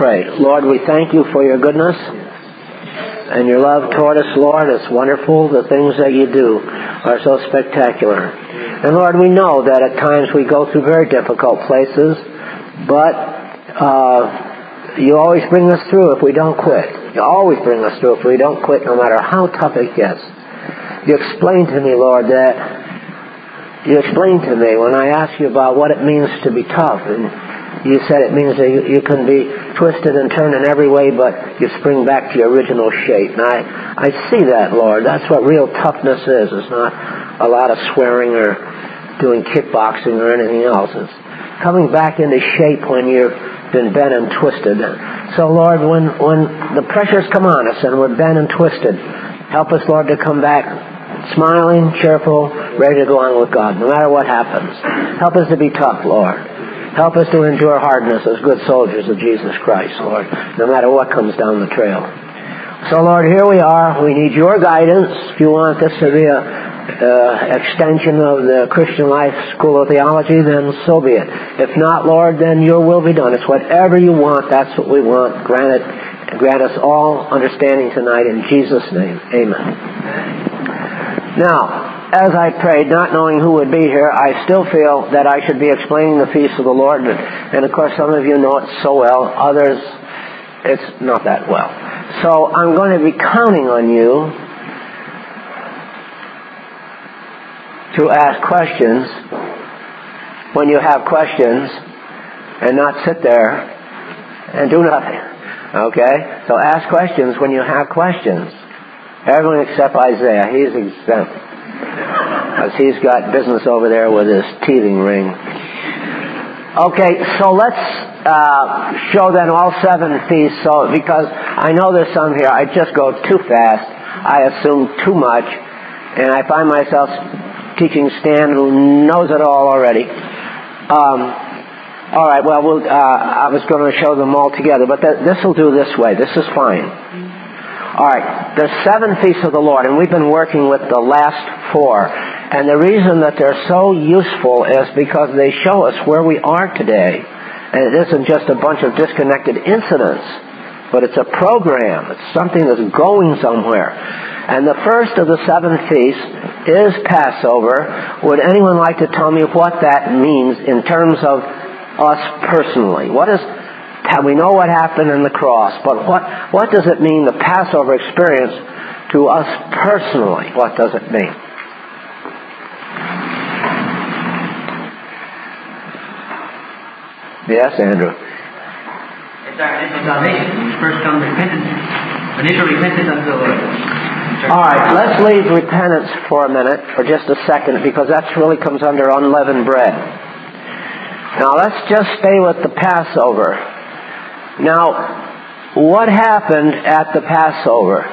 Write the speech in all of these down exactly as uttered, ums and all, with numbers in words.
pray. Lord, we thank you for your goodness and your love toward us, Lord. It's wonderful. The things that you do are so spectacular. And Lord, we know that at times we go through very difficult places, but uh, you always bring us through if we don't quit. You always bring us through if we don't quit, no matter how tough it gets. You explained to me, Lord, that you explained to me when I asked you about what it means to be tough, and you said it means that you, you can be twisted and turned in every way, but you spring back to your original shape. And I, I see that, Lord. That's what real toughness is. It's not a lot of swearing or doing kickboxing or anything else. It's coming back into shape when you've been bent and twisted. So, Lord, when, when the pressures come on us and we're bent and twisted, help us, Lord, to come back smiling, cheerful, ready to go on with God, no matter what happens. Help us to be tough, Lord. Help us to endure hardness as good soldiers of Jesus Christ, Lord, no matter what comes down the trail. So, Lord, here we are. We need your guidance. If you want this to be a uh, extension of the Christian Life School of Theology, then so be it. If not, Lord, then your will be done. It's whatever you want. That's what we want. Grant it. Grant us all understanding tonight in Jesus' name. Amen. Now, as I prayed, not knowing who would be here, I still feel that I should be explaining the feast of the Lord. And of course, some of you know it so well. Others, it's not that well. So I'm going to be counting on you to ask questions when you have questions and not sit there and do nothing. Okay? So ask questions when you have questions. Everyone except Isaiah. He's exempt. Because he's got business over there with his teething ring. Okay, so let's uh, show then all seven feasts. So, because I know there's some here, I just go too fast. I assume too much. And I find myself teaching Stan, who knows it all already. Um, all right, well, we'll uh, I was going to show them all together. But th- this will do this way. This is fine. All right, there's seven feasts of the Lord, and we've been working with the last four. And the reason that they're so useful is because they show us where we are today. And it isn't just a bunch of disconnected incidents, but it's a program. It's something that's going somewhere. And the first of the seven feasts is Passover. Would anyone like to tell me what that means in terms of us personally? What is... We know what happened in the cross, but what, what does it mean, the Passover experience, to us personally? What does it mean? Yes, Andrew? It's our initial salvation. When we first come to repentance, initial repentance unto the Lord. All right, let's leave repentance for a minute, for just a second, because that really comes under unleavened bread. Now, let's just stay with the Passover. Now, what happened at the Passover?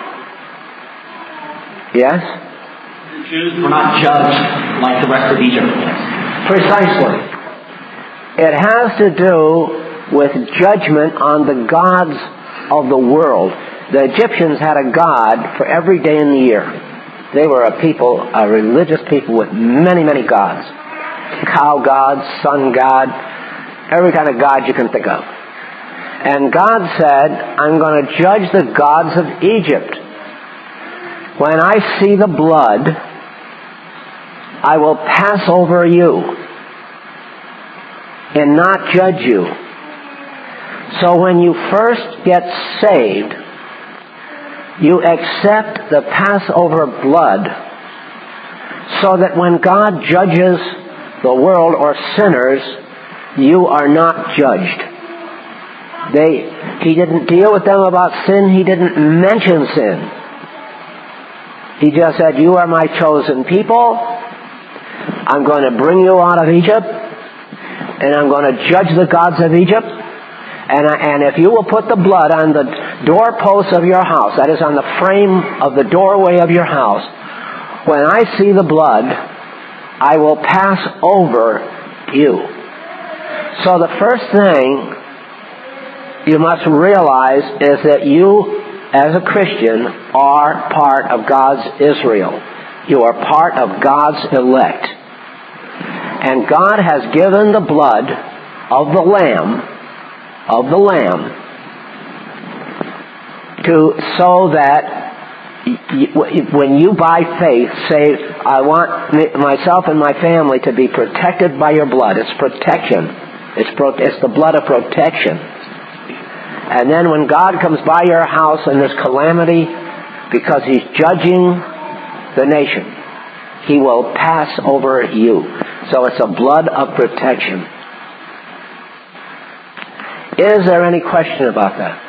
Yes? The Jews were not judged like the rest of Egypt. Precisely. It has to do with judgment on the gods of the world. The Egyptians had a god for every day in the year. They were a people, a religious people with many, many gods. Cow gods, sun god, every kind of god you can think of. And God said, I'm going to judge the gods of Egypt. When I see the blood, I will pass over you and not judge you. So when you first get saved, you accept the Passover blood so that when God judges the world or sinners, you are not judged. They, he didn't deal with them about sin. He didn't mention sin. He just said, you are my chosen people. I'm going to bring you out of Egypt. And I'm going to judge the gods of Egypt. And, I, and if you will put the blood on the doorposts of your house, that is on the frame of the doorway of your house, when I see the blood, I will pass over you. So the first thing you must realize is that you, as a Christian, are part of God's Israel. You are part of God's elect. And God has given the blood of the Lamb, of the Lamb, to so that when you by faith say, I want myself and my family to be protected by your blood. It's protection. It's, pro- it's the blood of protection. And then when God comes by your house and there's calamity because He's judging the nation, He will pass over you. So it's a blood of protection. Is there any question about that?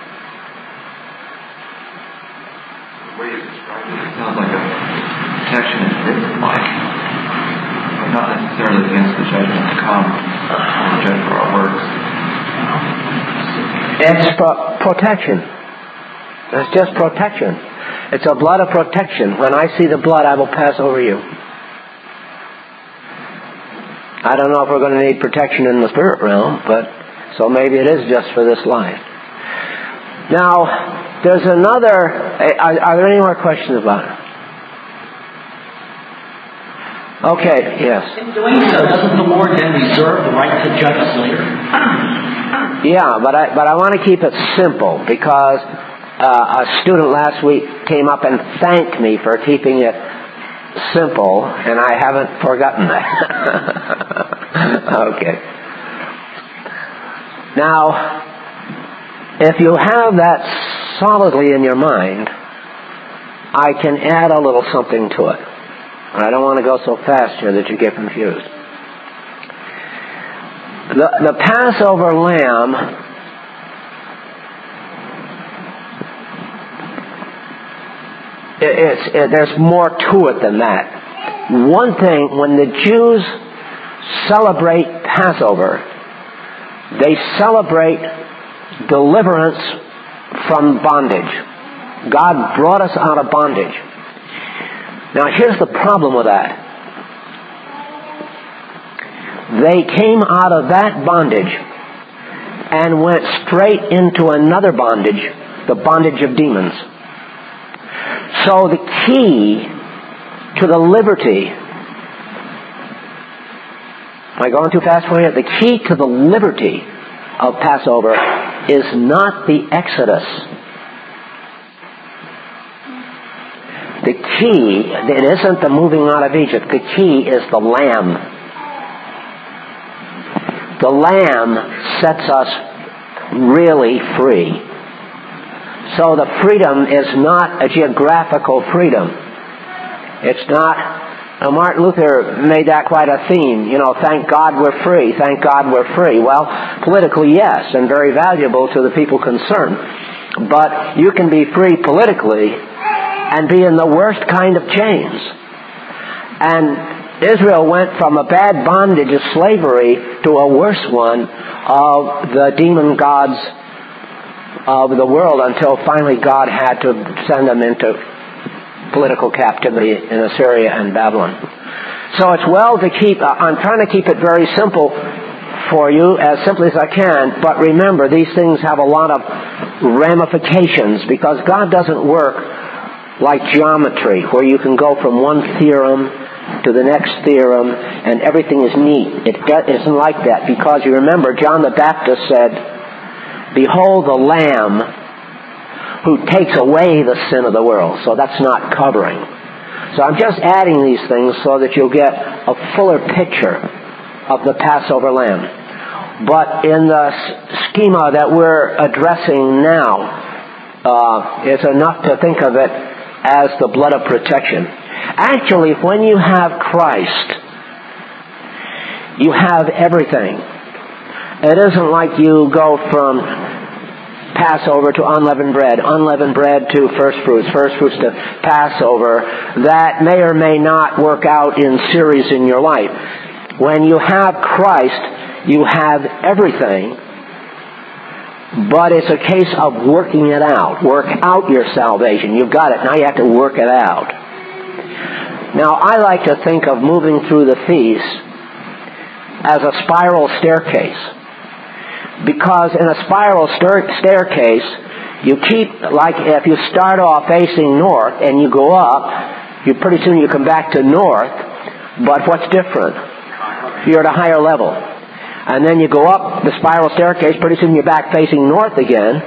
The way you describe it, it sounds like a protection like, but not necessarily against the judgment to come, or the judgment for our works. It's pro- protection. It's just protection. It's a blood of protection. When I see the blood, I will pass over you. I don't know if we're going to need protection in the spirit realm, but so maybe it is just for this life. Now, there's another... Are, are there any more questions about it? Okay, yes. In doing so, doesn't the Lord then reserve the right to judge us later? Yeah, but I, but I want to keep it simple because uh, a student last week came up and thanked me for keeping it simple, and I haven't forgotten that. Okay. Now, if you have that solidly in your mind, I can add a little something to it. I don't want to go so fast here that you get confused. The, the Passover lamb it, it's, it, there's more to it than that. One thing, when the Jews celebrate Passover, they celebrate deliverance from bondage. God brought us out of bondage. Now here's the problem with that. They came out of that bondage and went straight into another bondage, the bondage of demons. So the key to the liberty, am I going too fast for you? The key to the liberty of Passover is not the Exodus. The key, it isn't the moving out of Egypt. The key is the Lamb. The Lamb sets us really free. So the freedom is not a geographical freedom. It's not, uh, Martin Luther made that quite a theme. You know, thank God we're free, thank God we're free. Well, politically, yes, and very valuable to the people concerned. But you can be free politically and be in the worst kind of chains. And Israel went from a bad bondage of slavery to a worse one of the demon gods of the world until finally God had to send them into political captivity in Assyria and Babylon. So it's well to keep, I'm trying to keep it very simple for you, as simply as I can, but remember, these things have a lot of ramifications because God doesn't work like geometry, where you can go from one theorem to the next theorem and everything is neat. It isn't like that because you remember John the Baptist said, "Behold the Lamb who takes away the sin of the world." So that's not covering. So I'm just adding these things so that you'll get a fuller picture of the Passover Lamb. But in the schema that we're addressing now, uh, it's enough to think of it as the blood of protection. Actually, when you have Christ, you have everything. It isn't like you go from Passover to unleavened bread, unleavened bread to first fruits, first fruits to Passover. That may or may not work out in series in your life. When you have Christ, you have everything. But it's a case of working it out. Work out your salvation. You've got it. Now you have to work it out. Now, I like to think of moving through the feast as a spiral staircase. Because in a spiral staircase, you keep, like if you start off facing north and you go up, you pretty soon you come back to north. But what's different? You're at a higher level. And then you go up the spiral staircase, pretty soon you're back facing north again.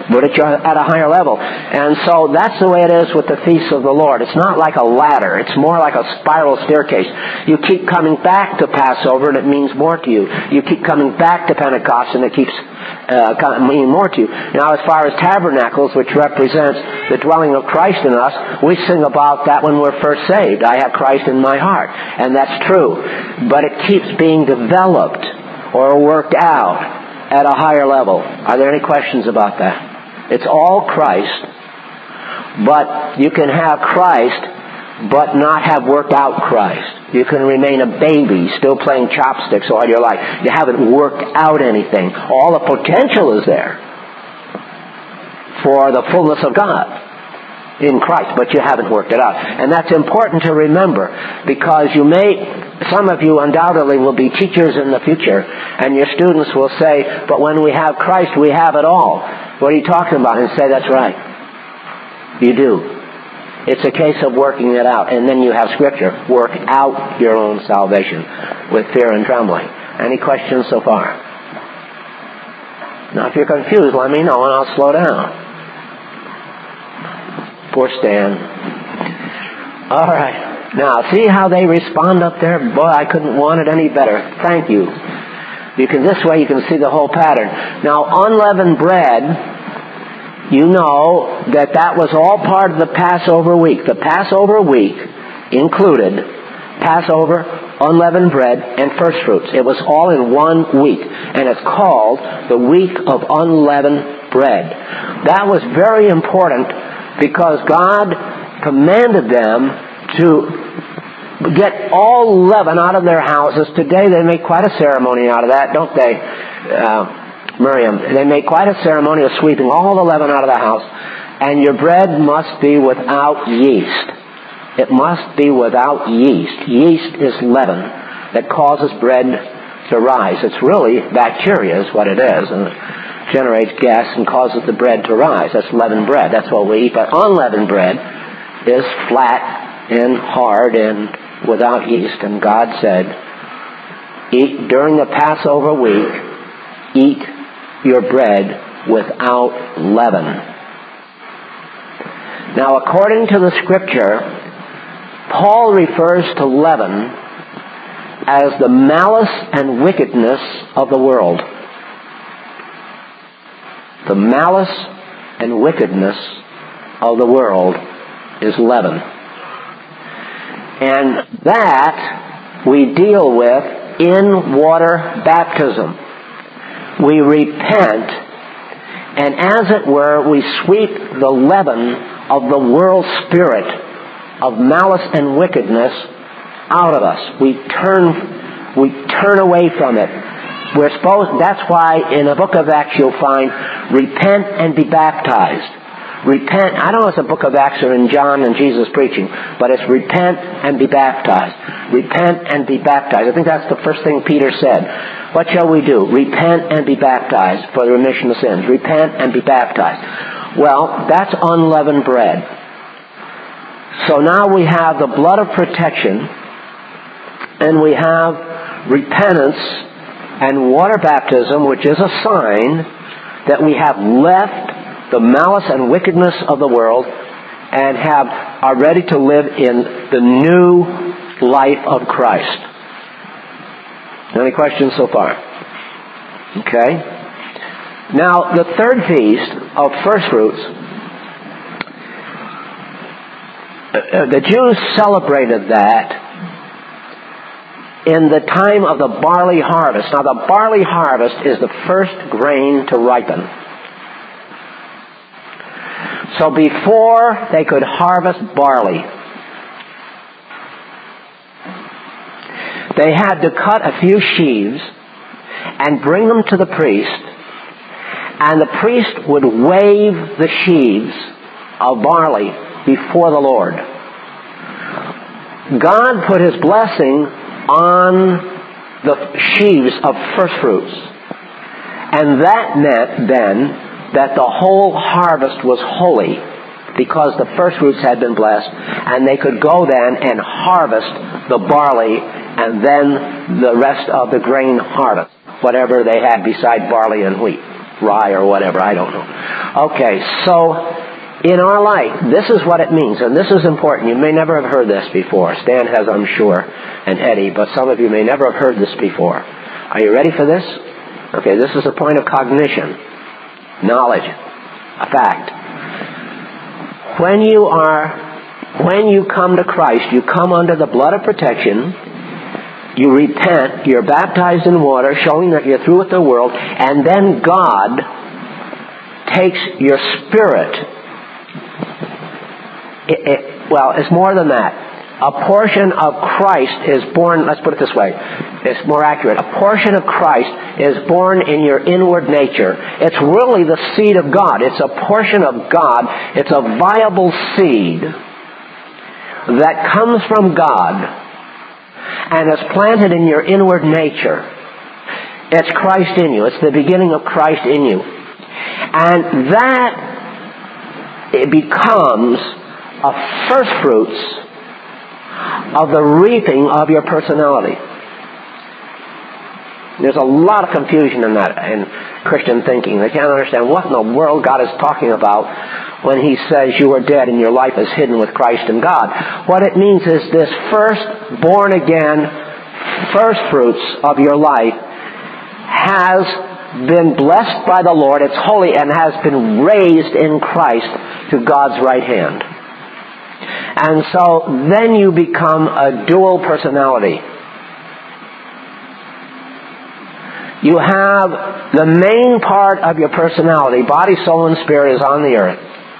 but at a higher level. And so that's the way it is with the feasts of the Lord. It's not like a ladder. It's more like a spiral staircase. You keep coming back to Passover, and it means more to you. You keep coming back to Pentecost, and it keeps uh, meaning more to you. Now, as far as tabernacles, which represents the dwelling of Christ in us, we sing about that when we're first saved. I have Christ in my heart. And that's true. But it keeps being developed or worked out at a higher level. Are there any questions about that? It's all Christ, but you can have Christ but not have worked out Christ. You can remain a baby still playing chopsticks all your life. You haven't worked out anything. All the potential is there for the fullness of God in Christ, but you haven't worked it out. And that's important to remember, because you may, some of you undoubtedly will be teachers in the future, and your students will say, but when we have Christ, we have it all. What are you talking about? And say, that's right. You do. It's a case of working it out. And then you have Scripture. Work out your own salvation with fear and trembling. Any questions so far? Now, if you're confused, let me know and I'll slow down. Poor Stan. All right. Now, see how they respond up there? Boy, I couldn't want it any better. Thank you. You can, this way you can see the whole pattern. Now, unleavened bread, you know that that was all part of the Passover week. The Passover week included Passover, unleavened bread, and first fruits. It was all in one week. And it's called the week of unleavened bread. That was very important because God commanded them to get all leaven out of their houses. Today they make quite a ceremony out of that, don't they, uh, Miriam? They make quite a ceremony of sweeping all the leaven out of the house. And your bread must be without yeast. It must be without yeast. Yeast is leaven that causes bread to rise. It's really bacteria is what it is, and it generates gas and causes the bread to rise. That's leavened bread. That's what we eat. But unleavened bread is flat and hard and without yeast. And God said, eat during the Passover week, eat your bread without leaven. Now, according to the Scripture, Paul refers to leaven as the malice and wickedness of the world. The malice and wickedness of the world is leaven. And that we deal with in water baptism. We repent, and as it were, we sweep the leaven of the world spirit of malice and wickedness out of us. We turn, we turn away from it. We're supposed, that's why in the book of Acts you'll find, repent and be baptized. Repent, I don't know if it's the book of Acts or in John and Jesus preaching, but it's repent and be baptized. Repent and be baptized. I think that's the first thing Peter said. What shall we do? Repent and be baptized for the remission of sins. Repent and be baptized. Well, that's unleavened bread. So now we have the blood of protection, and we have repentance and water baptism, which is a sign that we have left the malice and wickedness of the world and have are ready to live in the new life of Christ. Any questions so far? Okay. Now, the third feast of first fruits, the Jews celebrated that in the time of the barley harvest. Now, the barley harvest is the first grain to ripen. So before they could harvest barley, they had to cut a few sheaves and bring them to the priest, and the priest would wave the sheaves of barley before the Lord. God put His blessing on the sheaves of first fruits, and that meant then that the whole harvest was holy because the first fruits had been blessed, and they could go then and harvest the barley and then the rest of the grain harvest, whatever they had beside barley and wheat. rye or whatever. I don't know. Okay, so in our life, this is what it means, and this is important. You may never have heard this before. Stan has, I'm sure, and Eddie, but some of you may never have heard this before. Are you ready for this? Okay, this is a point of cognition, knowledge, a fact. When you are, when you come to Christ, you come under the blood of protection. You repent, you're baptized in water, showing that you're through with the world, and then God takes your spirit. It, it, well, it's more than that. A portion of Christ is born, let's put it this way, it's more accurate. A portion of Christ is born in your inward nature. It's really the seed of God. It's a portion of God. It's a viable seed that comes from God and is planted in your inward nature. It's Christ in you. It's the beginning of Christ in you. And that, it becomes a first fruits of the reaping of your personality. There's a lot of confusion in that, in Christian thinking. They can't understand what in the world God is talking about when He says you are dead and your life is hidden with Christ in God. What it means is this first born again, first fruits of your life has been blessed by the Lord, it's holy, and has been raised in Christ to God's right hand. And so then you become a dual personality. You have the main part of your personality, body, soul, and spirit, is on the earth.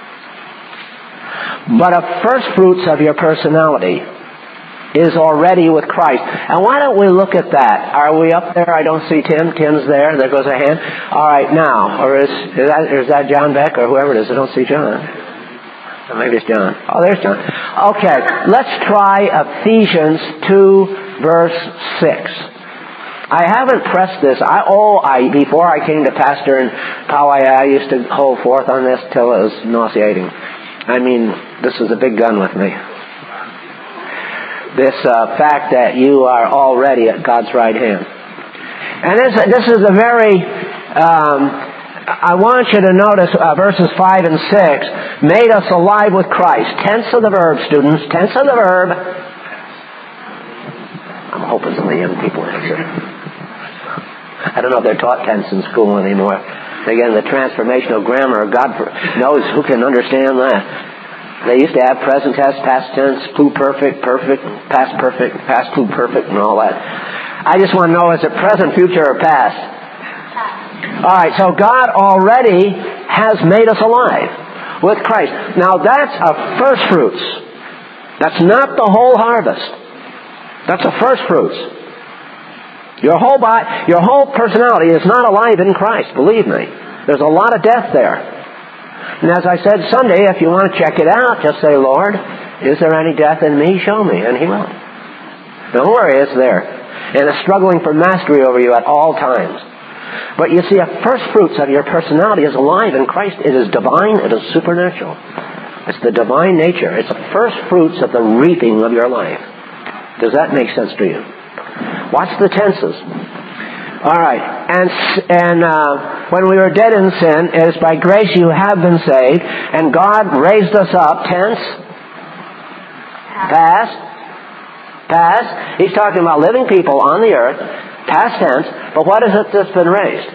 But a first fruits of your personality is already with Christ. And why don't we look at that? Are we up there? I don't see Tim. Tim's there. There goes a hand. All right, now. Or is, is, that, is that John Beck or whoever it is? I don't see John. Or maybe it's John. Oh, there's John. Okay, let's try Ephesians two, verse six. I haven't pressed this. I oh, I before I came to pastor in Poway, I used to hold forth on this till it was nauseating. I mean, this is a big gun with me. This uh, fact that you are already at God's right hand. And this, this is a very, um, I want you to notice uh, verses five and six, made us alive with Christ. Tense of the verb, students, tense of the verb. I'm hoping some of the young people answer. I don't know if they're taught tense in school anymore. Again, the transformational grammar, God knows who can understand that. They used to have present tense, past tense, pluperfect, perfect, past perfect, past pluperfect, and all that. I just want to know, is it present, future, or past? All right, so God already has made us alive with Christ. Now that's a first fruits. That's not the whole harvest. That's a first fruits. Your whole body, your whole personality is not alive in Christ, believe me. There's a lot of death there. And as I said Sunday, if you want to check it out, just say, Lord, is there any death in me? Show me. And He will. Don't worry, it's there. And it's struggling for mastery over you at all times. But you see, a first fruits of your personality is alive in Christ. It is divine. It is supernatural. It's the divine nature. It's the first fruits of the reaping of your life. Does that make sense to you? Watch the tenses. All right. And and uh, when we were dead in sin, it is by grace you have been saved, and God raised us up. Tense. Past. Past. He's talking about living people on the earth. Past tense. But what is it that's been raised?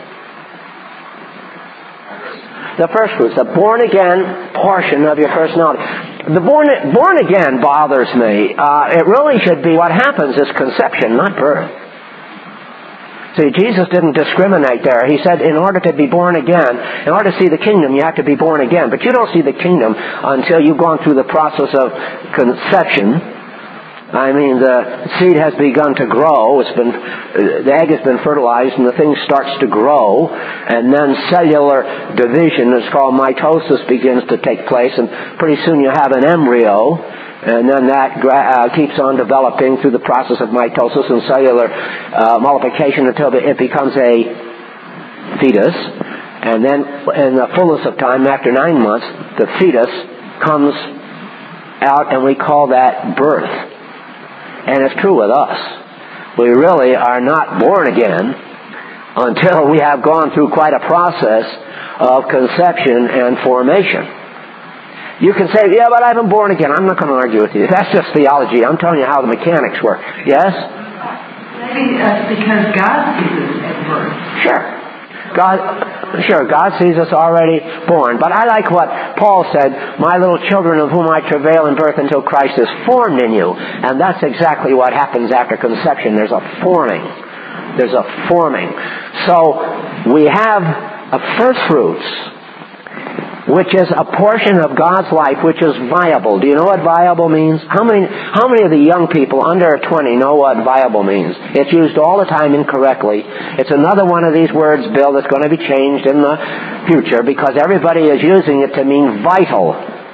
The first fruits, the born-again portion of your personality. The born, born again bothers me. Uh, it really should be what happens is conception, not birth. See, Jesus didn't discriminate there. He said in order to be born again, in order to see the kingdom, you have to be born again. But you don't see the kingdom until you've gone through the process of conception. I mean, the seed has begun to grow. It's been, the egg has been fertilized, and the thing starts to grow. And then cellular division, it's called mitosis, begins to take place. And pretty soon you have an embryo. And then that uh, keeps on developing through the process of mitosis and cellular uh, multiplication until it becomes a fetus. And then in the fullness of time, after nine months, the fetus comes out, and we call that birth. And it's true with us. We really are not born again until we have gone through quite a process of conception and formation. You can say, yeah, but I've been born again. I'm not going to argue with you. That's just theology. I'm telling you how the mechanics work. Yes? Maybe that's because God sees us at birth. Sure. God, sure, God sees us already born. But I like what Paul said, my little children of whom I travail in birth until Christ is formed in you. And that's exactly what happens after conception. There's a forming. There's a forming. So we have a first fruits, which is a portion of God's life which is viable. Do you know what viable means? How many how many of the young people under twenty know what viable means? It's used all the time incorrectly. It's another one of these words, Bill, that's going to be changed in the future because everybody is using it to mean vital.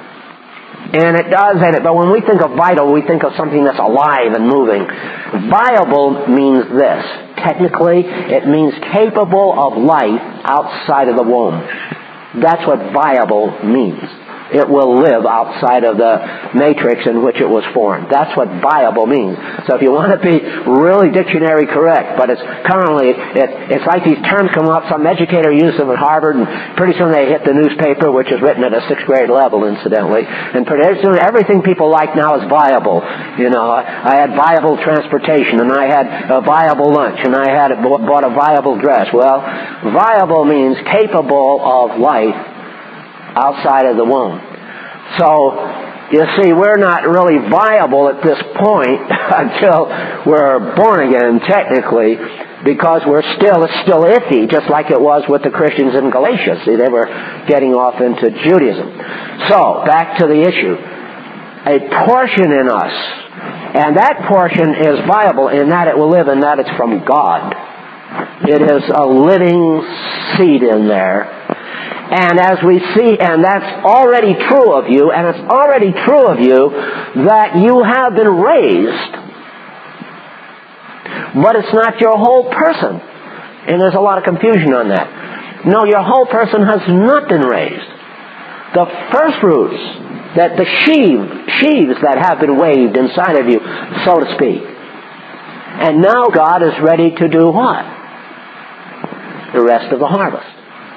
And it does, and it, but when we think of vital, we think of something that's alive and moving. Viable means this. Technically, it means capable of life outside of the womb. That's what viable means. It will live outside of the matrix in which it was formed. That's what viable means. So if you want to be really dictionary correct, but it's currently, it, it's like these terms come up, some educator used them at Harvard, and pretty soon they hit the newspaper, which is written at a sixth grade level, incidentally. And pretty soon everything people like now is viable. You know, I, I had viable transportation, and I had a viable lunch, and I had bought a viable dress. Well, viable means capable of life outside of the womb. So, you see, we're not really viable at this point until we're born again, technically, because we're still, it's still iffy, just like it was with the Christians in Galatia. See, they were getting off into Judaism. So, back to the issue. A portion in us, and that portion is viable in that it will live, and that it's from God. It is a living seed in there. And as we see, and that's already true of you, and it's already true of you that you have been raised, but it's not your whole person. And there's a lot of confusion on that. No, your whole person has not been raised. The first fruits, that the sheaves, sheaves that have been waved inside of you, so to speak. And now God is ready to do what? The rest of the harvest.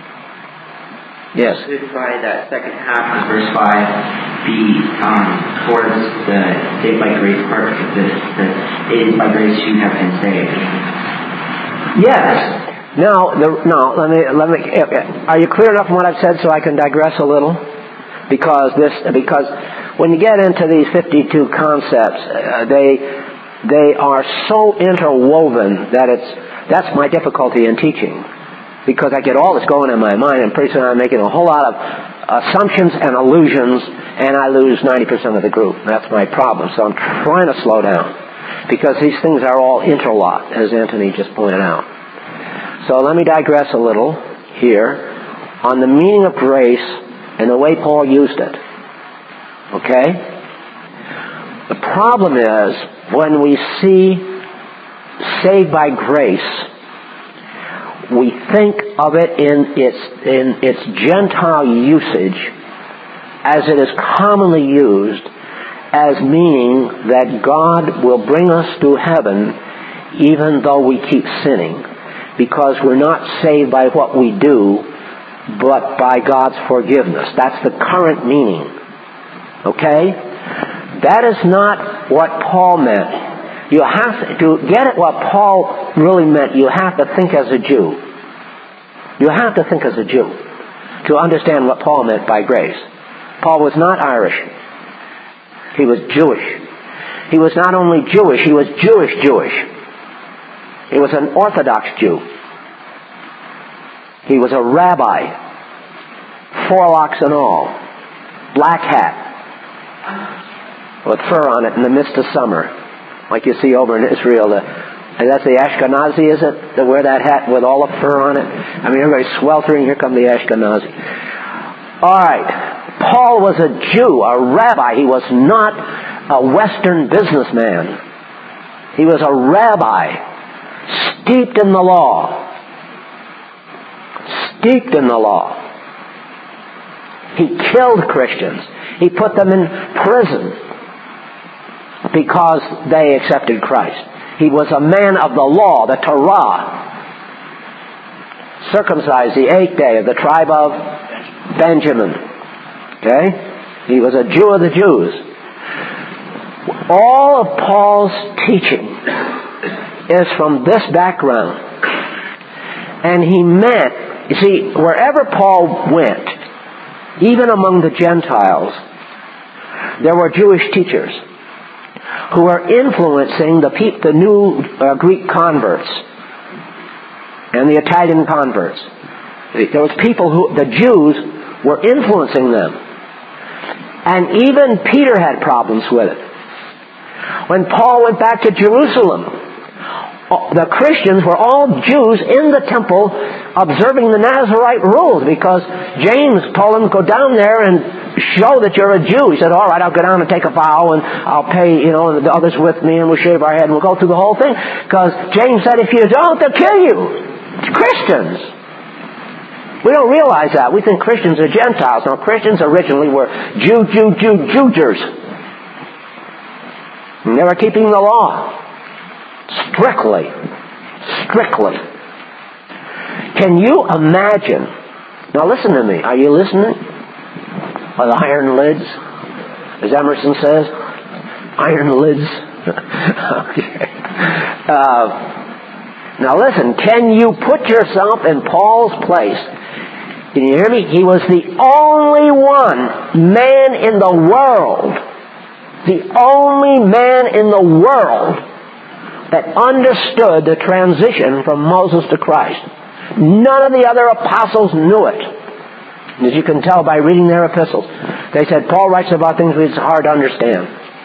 Yes. Could probably that second half of verse five be um, towards the saved by grace part, of this, that it is by grace you have been saved. Yes. Now, the, now let me let me. Are you clear enough on what I've said so I can digress a little? Because this, because when you get into these fifty-two concepts, uh, they they are so interwoven that it's that's my difficulty in teaching. Because I get all this going in my mind, and pretty soon I'm making a whole lot of assumptions and illusions, and I lose ninety percent of the group. That's my problem. So I'm trying to slow down, because these things are all interlocked, as Anthony just pointed out. So let me digress a little here on the meaning of grace and the way Paul used it. Okay? The problem is, when we see saved by grace, we think of it in its in its Gentile usage as it is commonly used, as meaning that God will bring us to heaven even though we keep sinning, because we're not saved by what we do, but by God's forgiveness. That's the current meaning. Okay? That is not what Paul meant. You have to, to get at what Paul really meant, you have to think as a Jew. You have to think as a Jew to understand what Paul meant by grace. Paul was not Irish. He was Jewish. He was not only Jewish, he was Jewish Jewish. He was an Orthodox Jew. He was a rabbi, forelocks and all, black hat, with fur on it in the midst of summer. Like you see over in Israel, the, that's the Ashkenazi, is it? They wear that hat with all the fur on it. I mean, everybody's sweltering. Here come the Ashkenazi. All right. Paul was a Jew, a rabbi. He was not a Western businessman. He was a rabbi, steeped in the law. Steeped in the law. He killed Christians. He put them in prison because they accepted Christ. He was a man of the law, the Torah. circumcised the eighth day of the tribe of Benjamin. Okay? He was a Jew of the Jews. All of Paul's teaching is from this background. And he meant, you see, wherever Paul went, even among the Gentiles, there were Jewish teachers who were influencing the, pe- the new uh, Greek converts and the Italian converts. There was people who, the Jews, were influencing them. And even Peter had problems with it. When Paul went back to Jerusalem, the Christians were all Jews in the temple observing the Nazirite rules, because James told them, go down there and show that you're a Jew. He said, all right, I'll go down and take a vow, and I'll pay, you know, the others with me, and we'll shave our head, and we'll go through the whole thing. Because James said, if you don't, they'll kill you. It's Christians. We don't realize that. We think Christians are Gentiles. Now, Christians originally were Jew, Jew, Jew, Jewgers. And they were keeping the law. Strictly. Strictly. Can you imagine? Now listen to me. Are you listening? Or the iron lids? As Emerson says, iron lids. Okay. Uh, now listen, can you put yourself in Paul's place? Can you hear me? He was the only one man in the world, the only man in the world that understood the transition from Moses to Christ. None of the other apostles knew it. As you can tell by reading their epistles. They said, Paul writes about things which is hard to understand.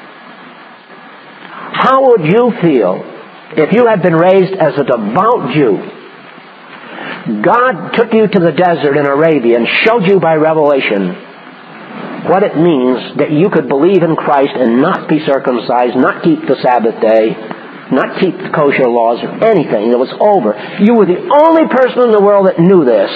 How would you feel if you had been raised as a devout Jew? God took you to the desert in Arabia and showed you by revelation what it means that you could believe in Christ and not be circumcised, not keep the Sabbath day, not keep the kosher laws or anything. It was over. You were the only person in the world that knew this.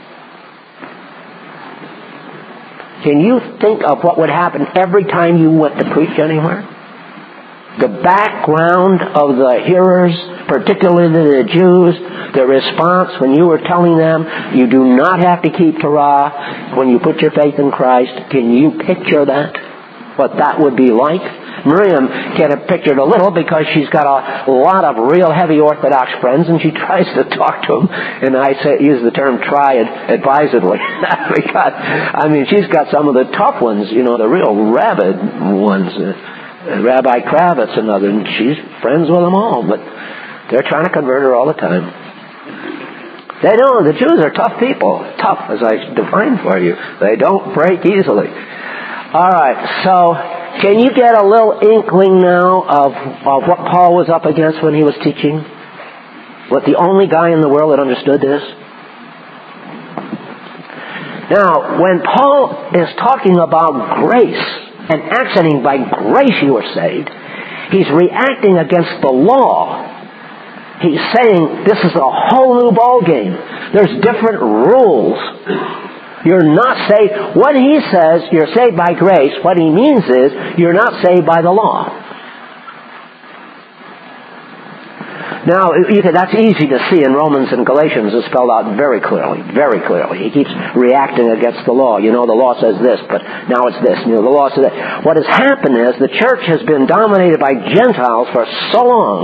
Can you think of what would happen every time you went to preach anywhere? The background of the hearers, particularly the Jews, the response when you were telling them you do not have to keep Torah when you put your faith in Christ. Can you picture that? What that would be like? Miriam can have pictured a little because she's got a lot of real heavy Orthodox friends, and she tries to talk to them. And I say, use the term try ad- advisedly. Because, I mean, she's got some of the tough ones, you know, the real rabid ones. Uh, Rabbi Kravitz and others, and she's friends with them all, but they're trying to convert her all the time. They know the Jews are tough people. Tough, as I defined for you. They don't break easily. All right, so can you get a little inkling now of, of what Paul was up against when he was teaching? What, the only guy in the world that understood this? Now, when Paul is talking about grace, and accenting by grace you are saved, he's reacting against the law. He's saying this is a whole new ballgame. There's different rules. You're not saved. When he says you're saved by grace, what he means is you're not saved by the law. Now, you can, that's easy to see in Romans and Galatians. It's spelled out very clearly, very clearly. He keeps reacting against the law. You know, the law says this, but now it's this. You know, the law says that. What has happened is the church has been dominated by Gentiles for so long.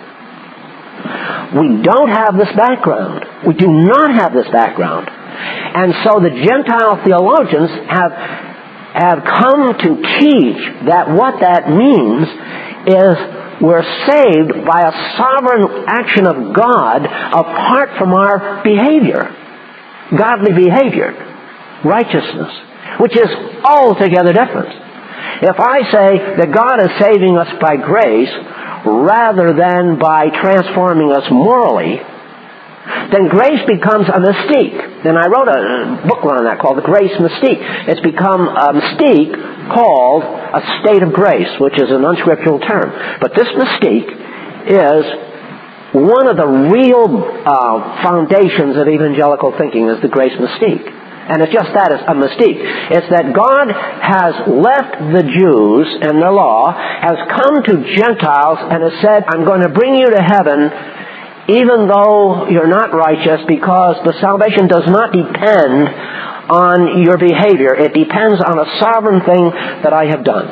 We don't have this background. We do not have this background. And so the Gentile theologians have, have come to teach that what that means is we're saved by a sovereign action of God apart from our behavior. Godly behavior. Righteousness. Which is altogether different. If I say that God is saving us by grace rather than by transforming us morally, then grace becomes a mystique. And I wrote a book on that called The Grace Mystique. It's become a mystique called a state of grace, which is an unscriptural term. But this mystique is one of the real uh, foundations of evangelical thinking is the grace mystique. And it's just that, it's a mystique. It's that God has left the Jews and their law, has come to Gentiles, and has said, I'm going to bring you to heaven even though you're not righteous, because the salvation does not depend on your behavior. It depends on a sovereign thing that I have done.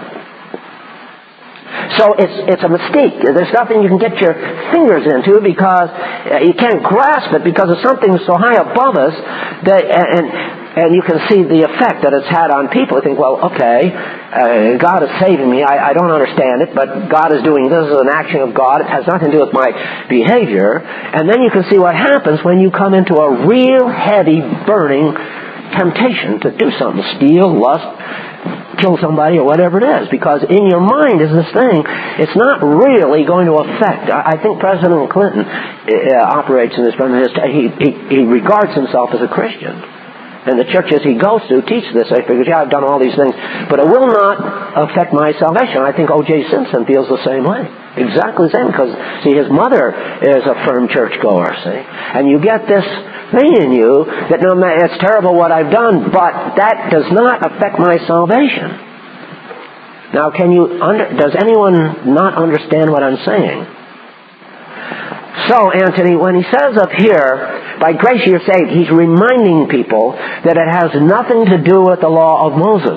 So it's it's a mystique. There's nothing you can get your fingers into because you can't grasp it because it's something so high above us that and and you can see the effect that it's had on people. You think, well, okay, uh, God is saving me. I, I don't understand it, but God is doing this as an action of God. It has nothing to do with my behavior. And then you can see what happens when you come into a real heavy, burning temptation to do something, steal, lust, kill somebody, or whatever it is. Because in your mind is this thing, it's not really going to affect. I think President Clinton uh, operates in this. He, he, he regards himself as a Christian. And the churches he goes to teach this. I figured, yeah, I've done all these things, but it will not affect my salvation. I think O J Simpson feels the same way. Exactly the same, because, see, his mother is a firm churchgoer, see? And you get this thing in you that no matter, it's terrible what I've done, but that does not affect my salvation. Now, can you, under, does anyone not understand what I'm saying? So, Anthony, when he says up here, by grace you're saved, he's reminding people that it has nothing to do with the law of Moses.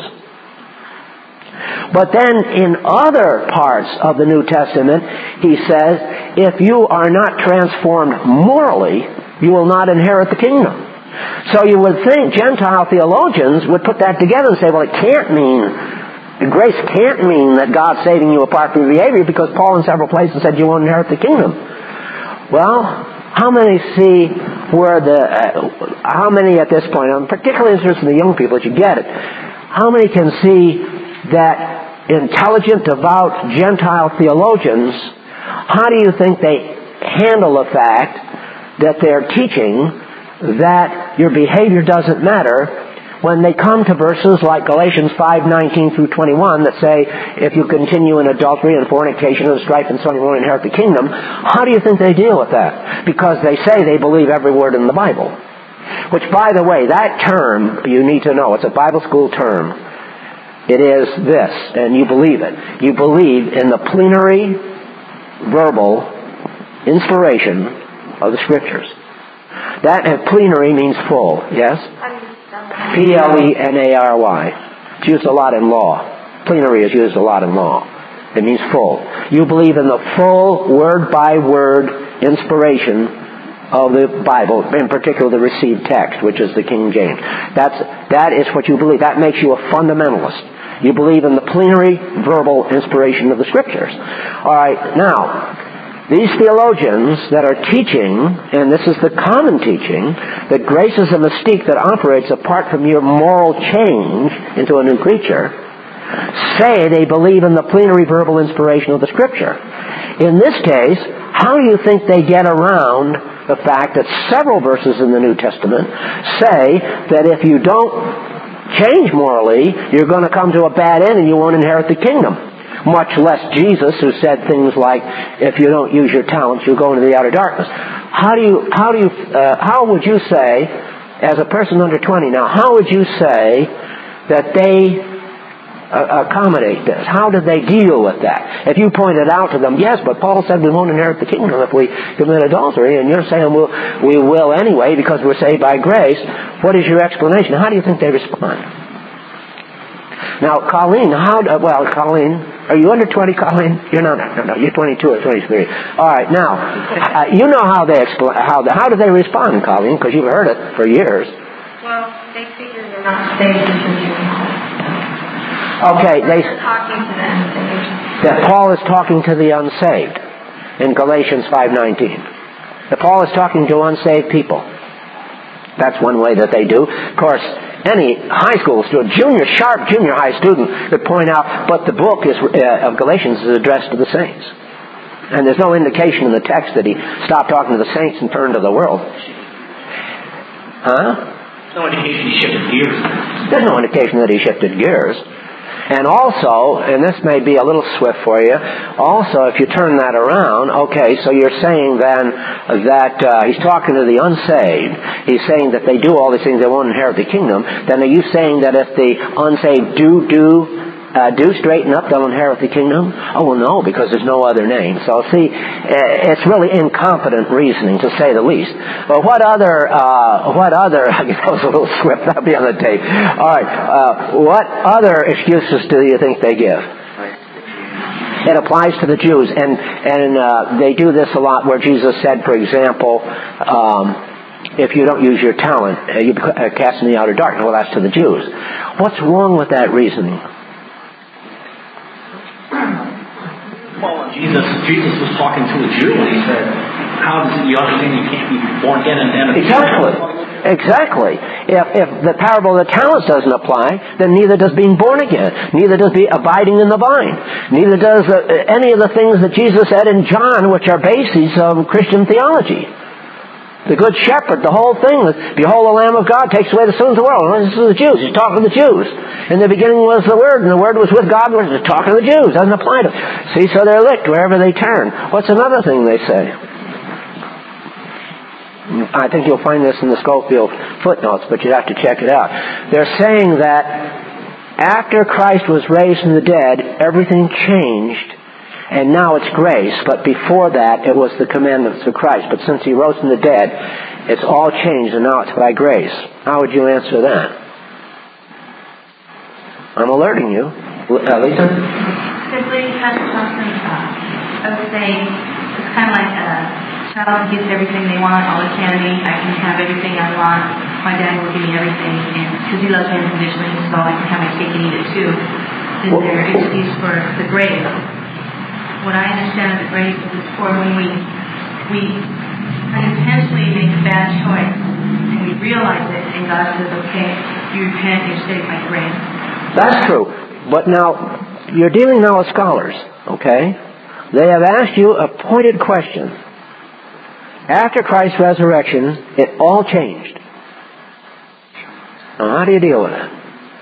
But then in other parts of the New Testament, he says, if you are not transformed morally, you will not inherit the kingdom. So you would think Gentile theologians would put that together and say, well, it can't mean, grace can't mean that God's saving you apart from your behavior, because Paul in several places said you won't inherit the kingdom. Well, how many see where the, uh, how many at this point, I'm particularly interested in the young people, that you get it, how many can see that intelligent, devout Gentile theologians, how do you think they handle the fact that they're teaching that your behavior doesn't matter when they come to verses like Galatians five nineteen through twenty-one that say, if you continue in adultery and fornication and strife and so on, you won't inherit the kingdom? How do you think they deal with that? Because they say they believe every word in the Bible. Which, by the way, that term, you need to know, it's a Bible school term. It is this, and you believe it. You believe in the plenary, verbal inspiration of the Scriptures. That and plenary means full, yes? P L E N A R Y. It's used a lot in law. Plenary is used a lot in law. It means full. You believe in the full, word-by-word inspiration of the Bible, in particular the received text, which is the King James. That's, that is what you believe. That makes you a fundamentalist. You believe in the plenary, verbal inspiration of the Scriptures. All right, now, these theologians that are teaching, and this is the common teaching, that grace is a mystique that operates apart from your moral change into a new creature, say they believe in the plenary verbal inspiration of the Scripture. In this case, how do you think they get around the fact that several verses in the New Testament say that if you don't change morally, you're going to come to a bad end and you won't inherit the kingdom? Much less Jesus, who said things like, if you don't use your talents, you'll go into the outer darkness. How do you, how do you, uh, how would you say, as a person under twenty now, how would you say that they uh, accommodate this? How do they deal with that? If you pointed out to them, yes, but Paul said we won't inherit the kingdom if we commit adultery, and you're saying we'll, we will anyway because we're saved by grace, what is your explanation? How do you think they respond? Now, Colleen, how, uh, well, Colleen, are you under twenty, Colleen? You're not, no, no, you're twenty-two or twenty-three. All right, now, uh, you know how they explain, how, the, how do they respond, Colleen, because you've heard it for years. Well, they figure they're not saved until you Okay, they, talking to the unsaved. That Paul is talking to the unsaved in Galatians five nineteen. That Paul is talking to unsaved people. That's one way that they do. Of course, any high school student, junior, sharp junior high student could point out, but the book is, uh, of Galatians is addressed to the saints. And there's no indication in the text that he stopped talking to the saints and turned to the world. Huh? There's no indication he shifted gears. There's no indication that he shifted gears. And also, and this may be a little swift for you, also if you turn that around, okay, so you're saying then that uh, he's talking to the unsaved, he's saying that they do all these things, they won't inherit the kingdom, then are you saying that if the unsaved do do uh, do straighten up, they'll inherit the kingdom? Oh, well, no, because there's no other name. So, see, it's really incompetent reasoning, to say the least. But what other, uh, what other, I guess that was a little swift, that'll be on the tape. All right, uh, what other excuses do you think they give? It applies to the Jews, and and uh, they do this a lot, where Jesus said, for example, um, if you don't use your talent, uh, you uh, cast in the outer darkness. Well, that's to the Jews. What's wrong with that reasoning? Well, Jesus, Jesus was talking to a Jew, and he said, "How does it, you understand you can't be born again?" And, and exactly, exactly. If if the parable of the talents doesn't apply, then neither does being born again. Neither does be abiding in the vine. Neither does uh, any of the things that Jesus said in John, which are bases of Christian theology. The Good Shepherd, the whole thing, behold the Lamb of God takes away the sins of the world. And this is the Jews. He's talking to the Jews. In the beginning was the Word, and the Word was with God, and he's talking to the Jews. Doesn't apply to them. See, so they're licked wherever they turn. What's another thing they say? I think you'll find this in the Schofield footnotes, but you'd have to check it out. They're saying that after Christ was raised from the dead, everything changed. And now it's grace, but before that it was the commandments of Christ. But since He rose from the dead, it's all changed, and now it's by grace. How would you answer that? I'm alerting you. Uh, Lisa? Simply, Pastor Thompson, uh, I would say it's kind of like a child gets everything they want, all the candy. I can have everything I want. My dad will give me everything, and because He loves me unconditionally, so I can have my cake and eat it too. Is Well, there excuse for the grace? What I understand of the grace is for when we we unintentionally make a bad choice and we realize it, and God says, "Okay, you repent, you're saved by grace." That's true. But now, you're dealing now with scholars, okay? They have asked you a pointed question. After Christ's resurrection, it all changed. Now, how do you deal with it?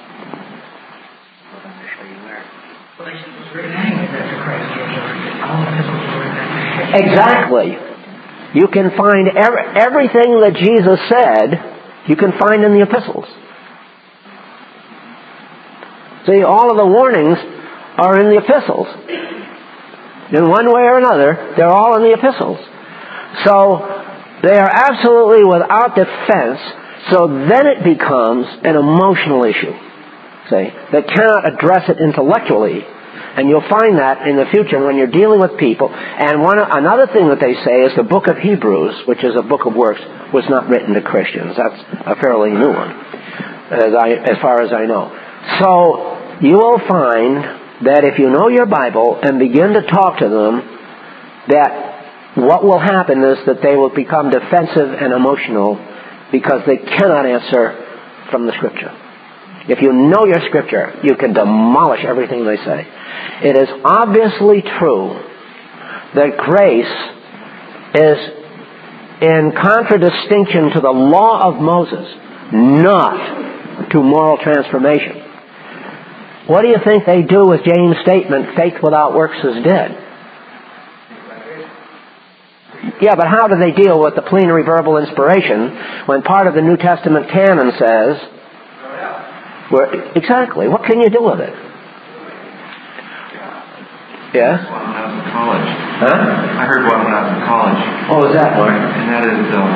Exactly. You can find every, everything that Jesus said, you can find in the epistles. See, all of the warnings are in the epistles. In one way or another, they're all in the epistles. So, they are absolutely without defense, so then it becomes an emotional issue. See, they cannot address it intellectually. And you'll find that in the future when you're dealing with people. And one another thing that they say is the book of Hebrews, which is a book of works, was not written to Christians. That's a fairly new one, as I, as far as I know. So you will find that if you know your Bible and begin to talk to them, that what will happen is that they will become defensive and emotional because they cannot answer from the Scripture. If you know your Scripture, you can demolish everything they say. It is obviously true that grace is in contradistinction to the law of Moses, not to moral transformation. What do you think they do with James' statement, faith without works is dead? Yeah, but how do they deal with the plenary verbal inspiration when part of the New Testament canon says, where, exactly, what can you do with it? Yeah? One when I was in college. Huh? I heard one when I was in college. What was that, Mark? And that is, um,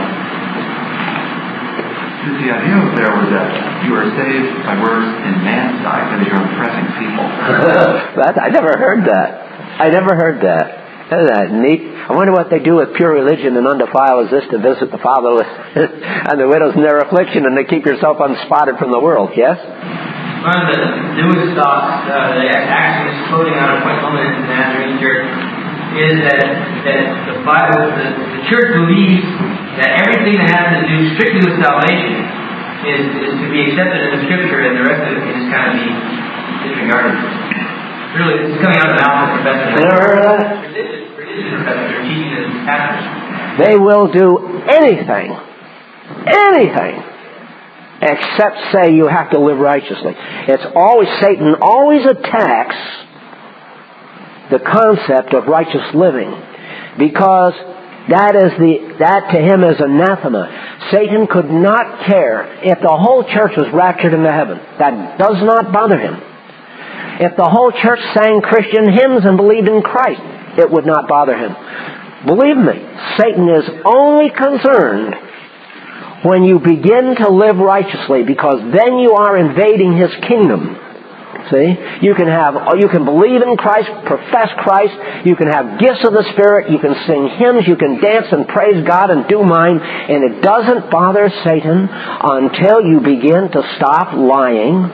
the idea of there was that you are saved by works in man's sight because you're impressing people. that, I never heard that. I never heard that. Isn't that neat? I wonder what they do with pure religion and undefiled as this to visit the fatherless and the widows in their affliction and to keep yourself unspotted from the world. Yes? One of the newest thoughts uh, that actually is floating out of quite limited in the Nazarene Church is that that the Bible, the, the Church believes that everything that has to do strictly with salvation is, is to be accepted in the Scripture, and the rest of it can just kind of be disregarded. Really, it's coming out of the mouth of professors. You never heard of that? Religious, religious professors are teaching this pastors. They will do anything, anything, except say you have to live righteously. It's always, Satan always attacks the concept of righteous living, because that is the that to him is anathema. Satan could not care if the whole church was raptured into heaven. That does not bother him. If the whole church sang Christian hymns and believed in Christ, it would not bother him. Believe me, Satan is only concerned when you begin to live righteously, because then you are invading his kingdom. See? You can have, you can believe in Christ, profess Christ, you can have gifts of the Spirit, you can sing hymns, you can dance and praise God and do mine, and it doesn't bother Satan until you begin to stop lying,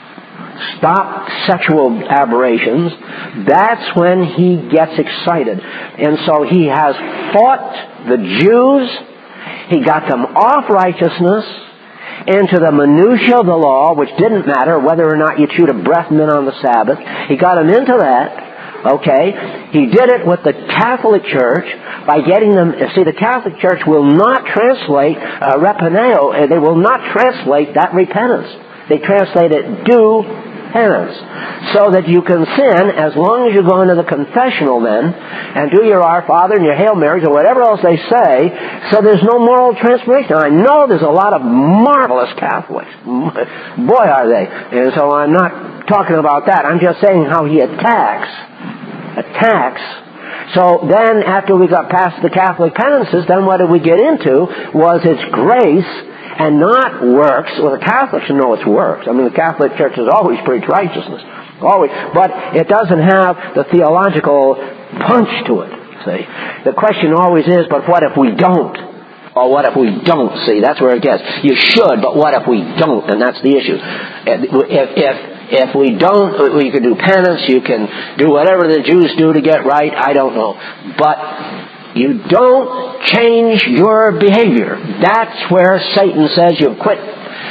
stop sexual aberrations. That's when he gets excited. And so he has fought the Jews, he got them off righteousness, into the minutiae of the law, which didn't matter whether or not you chewed a breath mint on the Sabbath. He got them into that, okay? He did it with the Catholic Church by getting them... See, the Catholic Church will not translate uh, repeneo. They will not translate that repentance. They translate it do penance, so that you can sin as long as you go into the confessional then and do your Our Father and your Hail Marys or whatever else they say, so there's no moral transformation. Now, I know there's a lot of marvelous Catholics. Boy, are they. And so I'm not talking about that. I'm just saying how he attacks. Attacks. So then, after we got past the Catholic penances, then what did we get into was its grace and not works. Well, the Catholics know it's works. I mean, the Catholic Church has always preached righteousness. Always. But it doesn't have the theological punch to it, see. The question always is, but what if we don't? Or what if we don't? See, that's where it gets. You should, but what if we don't? And that's the issue. If, if, if we don't, you can do penance, you can do whatever the Jews do to get right, I don't know. But you don't change your behavior. That's where Satan says you quit,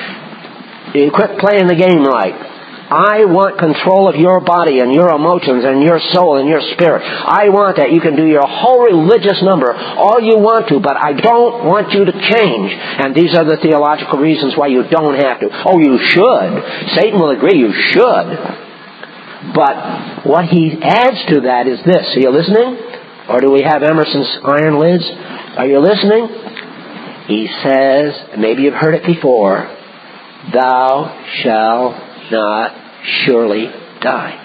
you quit playing the game right. I want control of your body and your emotions and your soul and your spirit. I want that. You can do your whole religious number all you want to, but I don't want you to change. And these are the theological reasons why you don't have to. Oh, you should. Satan will agree you should. But what he adds to that is this. Are you listening? Or do we have Emerson's iron lids? Are you listening? He says, maybe you've heard it before, thou shalt not surely die.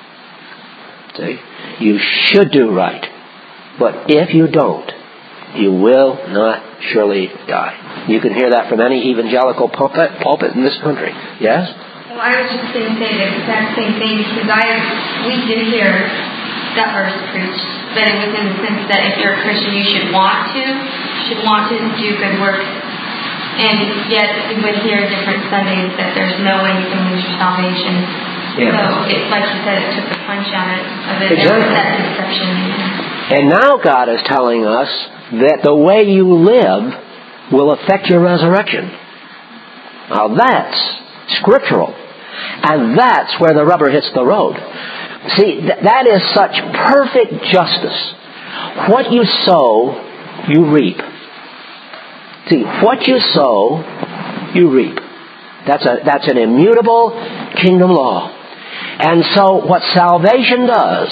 See? You should do right. But if you don't, you will not surely die. You can hear that from any evangelical pulpit, pulpit in this country. Yes? Well, I was just going to say the exact same thing, because I, we did hear that verse preached, but within the sense that if you're a Christian, you should want to, should want to do good works. And yet, we would hear different Sundays that there's no way you can lose your salvation. Yeah. So, it's like you said, it took the punch out of it. Exactly. And that deception. And now God is telling us that the way you live will affect your resurrection. Now that's scriptural. And that's where the rubber hits the road. See, th- that is such perfect justice. What you sow, you reap. See, what you sow, you reap. That's a that's an immutable kingdom law. And so what salvation does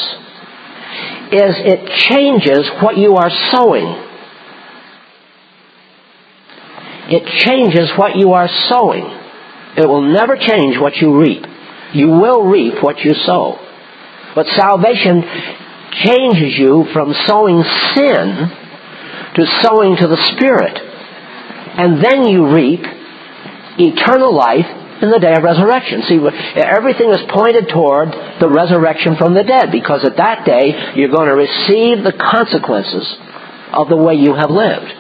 is it changes what you are sowing. It changes what you are sowing. It will never change what you reap. You will reap what you sow. But salvation changes you from sowing sin to sowing to the Spirit. And then you reap eternal life in the day of resurrection. See, everything is pointed toward the resurrection from the dead, because at that day you're going to receive the consequences of the way you have lived.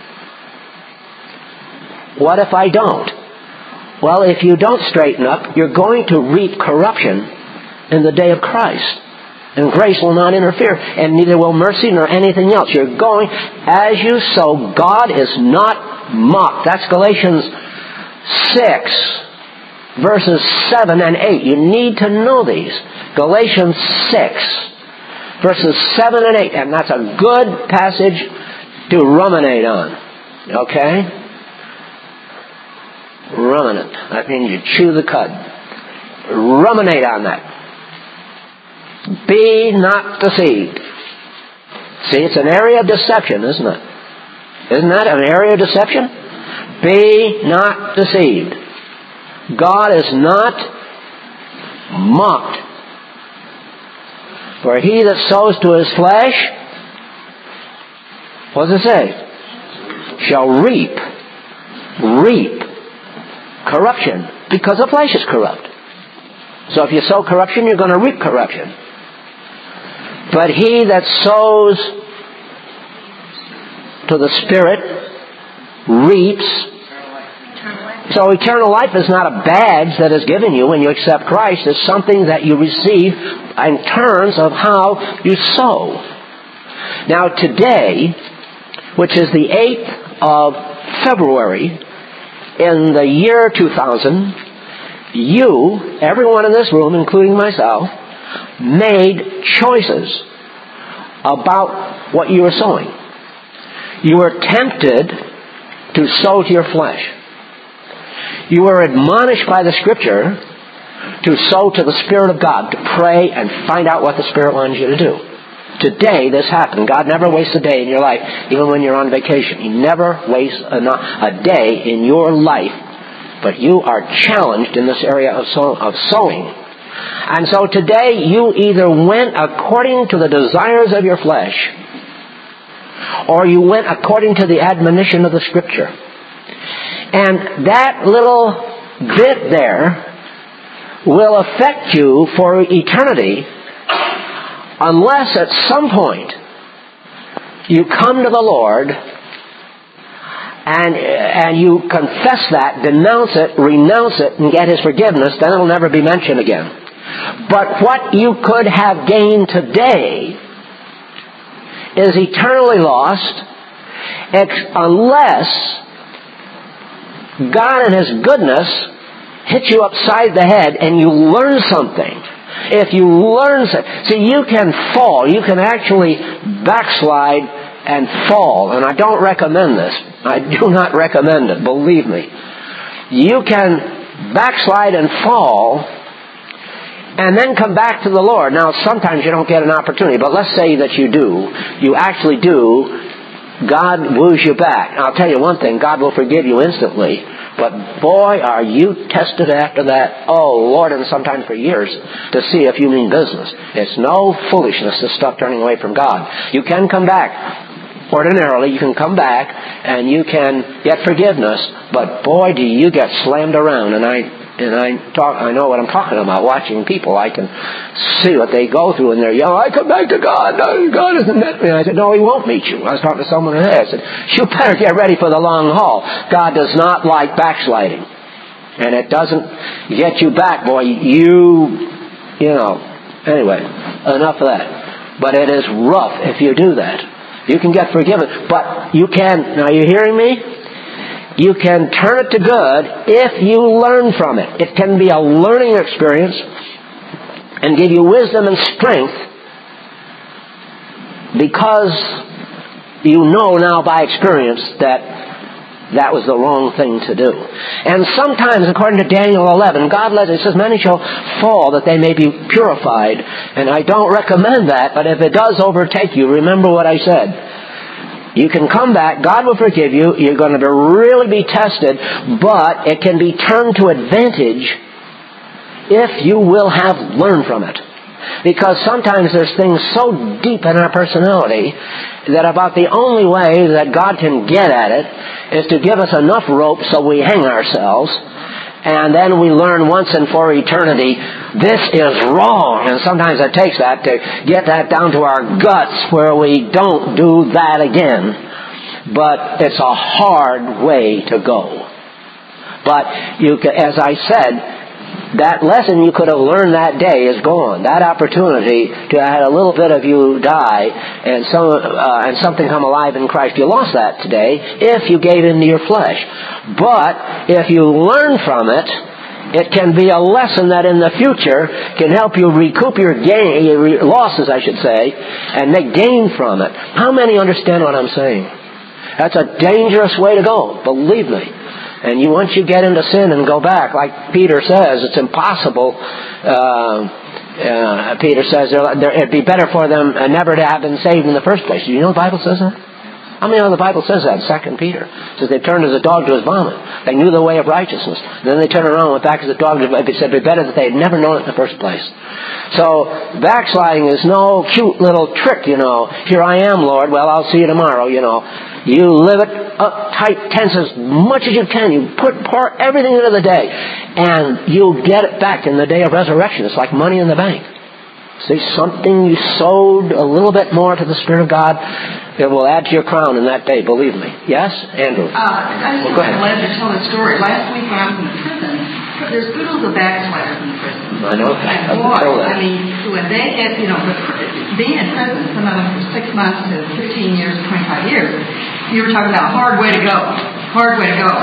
What if I don't? Well, if you don't straighten up, you're going to reap corruption in the day of Christ. And grace will not interfere, and neither will mercy nor anything else. You're going, as you sow, God is not mocked. That's Galatians six, verses seven and eight. You need to know these. Galatians six, verses seven and eight. And that's a good passage to ruminate on. Okay? Ruminate. That means you chew the cud. Ruminate on that. Be not deceived. See, it's an area of deception, isn't it? Isn't that an area of deception? Be not deceived. God is not mocked. For he that sows to his flesh, what does it say? Shall reap, reap corruption, because the flesh is corrupt. So if you sow corruption, you're going to reap corruption. But he that sows to the Spirit reaps. So eternal life is not a badge that is given you when you accept Christ. It's something that you receive in terms of how you sow. Now today, which is the eighth of February in the year two thousand, you, everyone in this room, including myself, made choices about what you were sowing. You were tempted to sow to your flesh. You were admonished by the Scripture to sow to the Spirit of God, to pray and find out what the Spirit wants you to do. Today, this happened. God never wastes a day in your life, even when you're on vacation. He never wastes a, a day in your life. But you are challenged in this area of, sow, of sowing. And so today, you either went according to the desires of your flesh, or you went according to the admonition of the Scripture. And that little bit there will affect you for eternity unless at some point you come to the Lord and, and you confess that, denounce it, renounce it, and get His forgiveness. Then it will never be mentioned again. But what you could have gained today is eternally lost unless God in His goodness hits you upside the head and you learn something. If you learn something, see, you can fall. You can actually backslide and fall. And I don't recommend this. I do not recommend it, believe me. You can backslide and fall and then come back to the Lord. Now, sometimes you don't get an opportunity, but let's say that you do. You actually do. God woos you back. I'll tell you one thing, God will forgive you instantly. But boy, are you tested after that, oh Lord, and sometimes for years, to see if you mean business. It's no foolishness to stop turning away from God. You can come back. Ordinarily, you can come back and you can get forgiveness, but boy, do you get slammed around. And I and I talk. I know what I'm talking about. Watching people, I can see what they go through, and they're yelling, "I come back to God. God hasn't met me." And I said, "No, He won't meet you." I was talking to someone today. I said, "You better get ready for the long haul. God does not like backsliding, and it doesn't get you back, boy. You, you know." Anyway, enough of that. But it is rough if you do that. You can get forgiven, but you can. Now, are you hearing me? You can turn it to good if you learn from it. It can be a learning experience and give you wisdom and strength because you know now by experience that that was the wrong thing to do. And sometimes, according to Daniel eleven, God lets, it says, many shall fall that they may be purified. And I don't recommend that, but if it does overtake you, remember what I said. You can come back, God will forgive you, you're going to really be tested, but it can be turned to advantage if you will have learned from it. Because sometimes there's things so deep in our personality that about the only way that God can get at it is to give us enough rope so we hang ourselves, and then we learn once and for eternity, this is wrong. And sometimes it takes that to get that down to our guts where we don't do that again. But it's a hard way to go. But you, as I said, that lesson you could have learned that day is gone. That opportunity to have a little bit of you die and some uh, and something come alive in Christ, you lost that today if you gave in to your flesh. But if you learn from it, it can be a lesson that in the future can help you recoup your gain, your losses, I should say, and make gain from it. How many understand what I'm saying? That's a dangerous way to go, believe me. And you, once you get into sin and go back, like Peter says, it's impossible. Uh, uh, Peter says it'd be better for them never to have been saved in the first place. Do you know the Bible says that? How many of the Bible says that? Second Peter. It says they turned as a dog to his vomit. They knew the way of righteousness. And then they turned around and went back as a dog to his vomit. They said it'd be better that they had never known it in the first place. So backsliding is no cute little trick, you know. Here I am, Lord. Well, I'll see you tomorrow, you know. You live it up tight, tense as much as you can. You put pour everything into the day. And you'll get it back in the day of resurrection. It's like money in the bank. See, something you sowed a little bit more to the Spirit of God, it will add to your crown in that day, believe me. Yes, Andrew? Uh, I just well, go ahead. wanted to tell a story. Last week when I was in the prison, there's oodles of backsliders in the prison. I know that. And boy, I mean, when they get, you know, the, being in prison, some of them for six months to fifteen years, twenty-five years, you were talking about hard way to go. Hard way to go.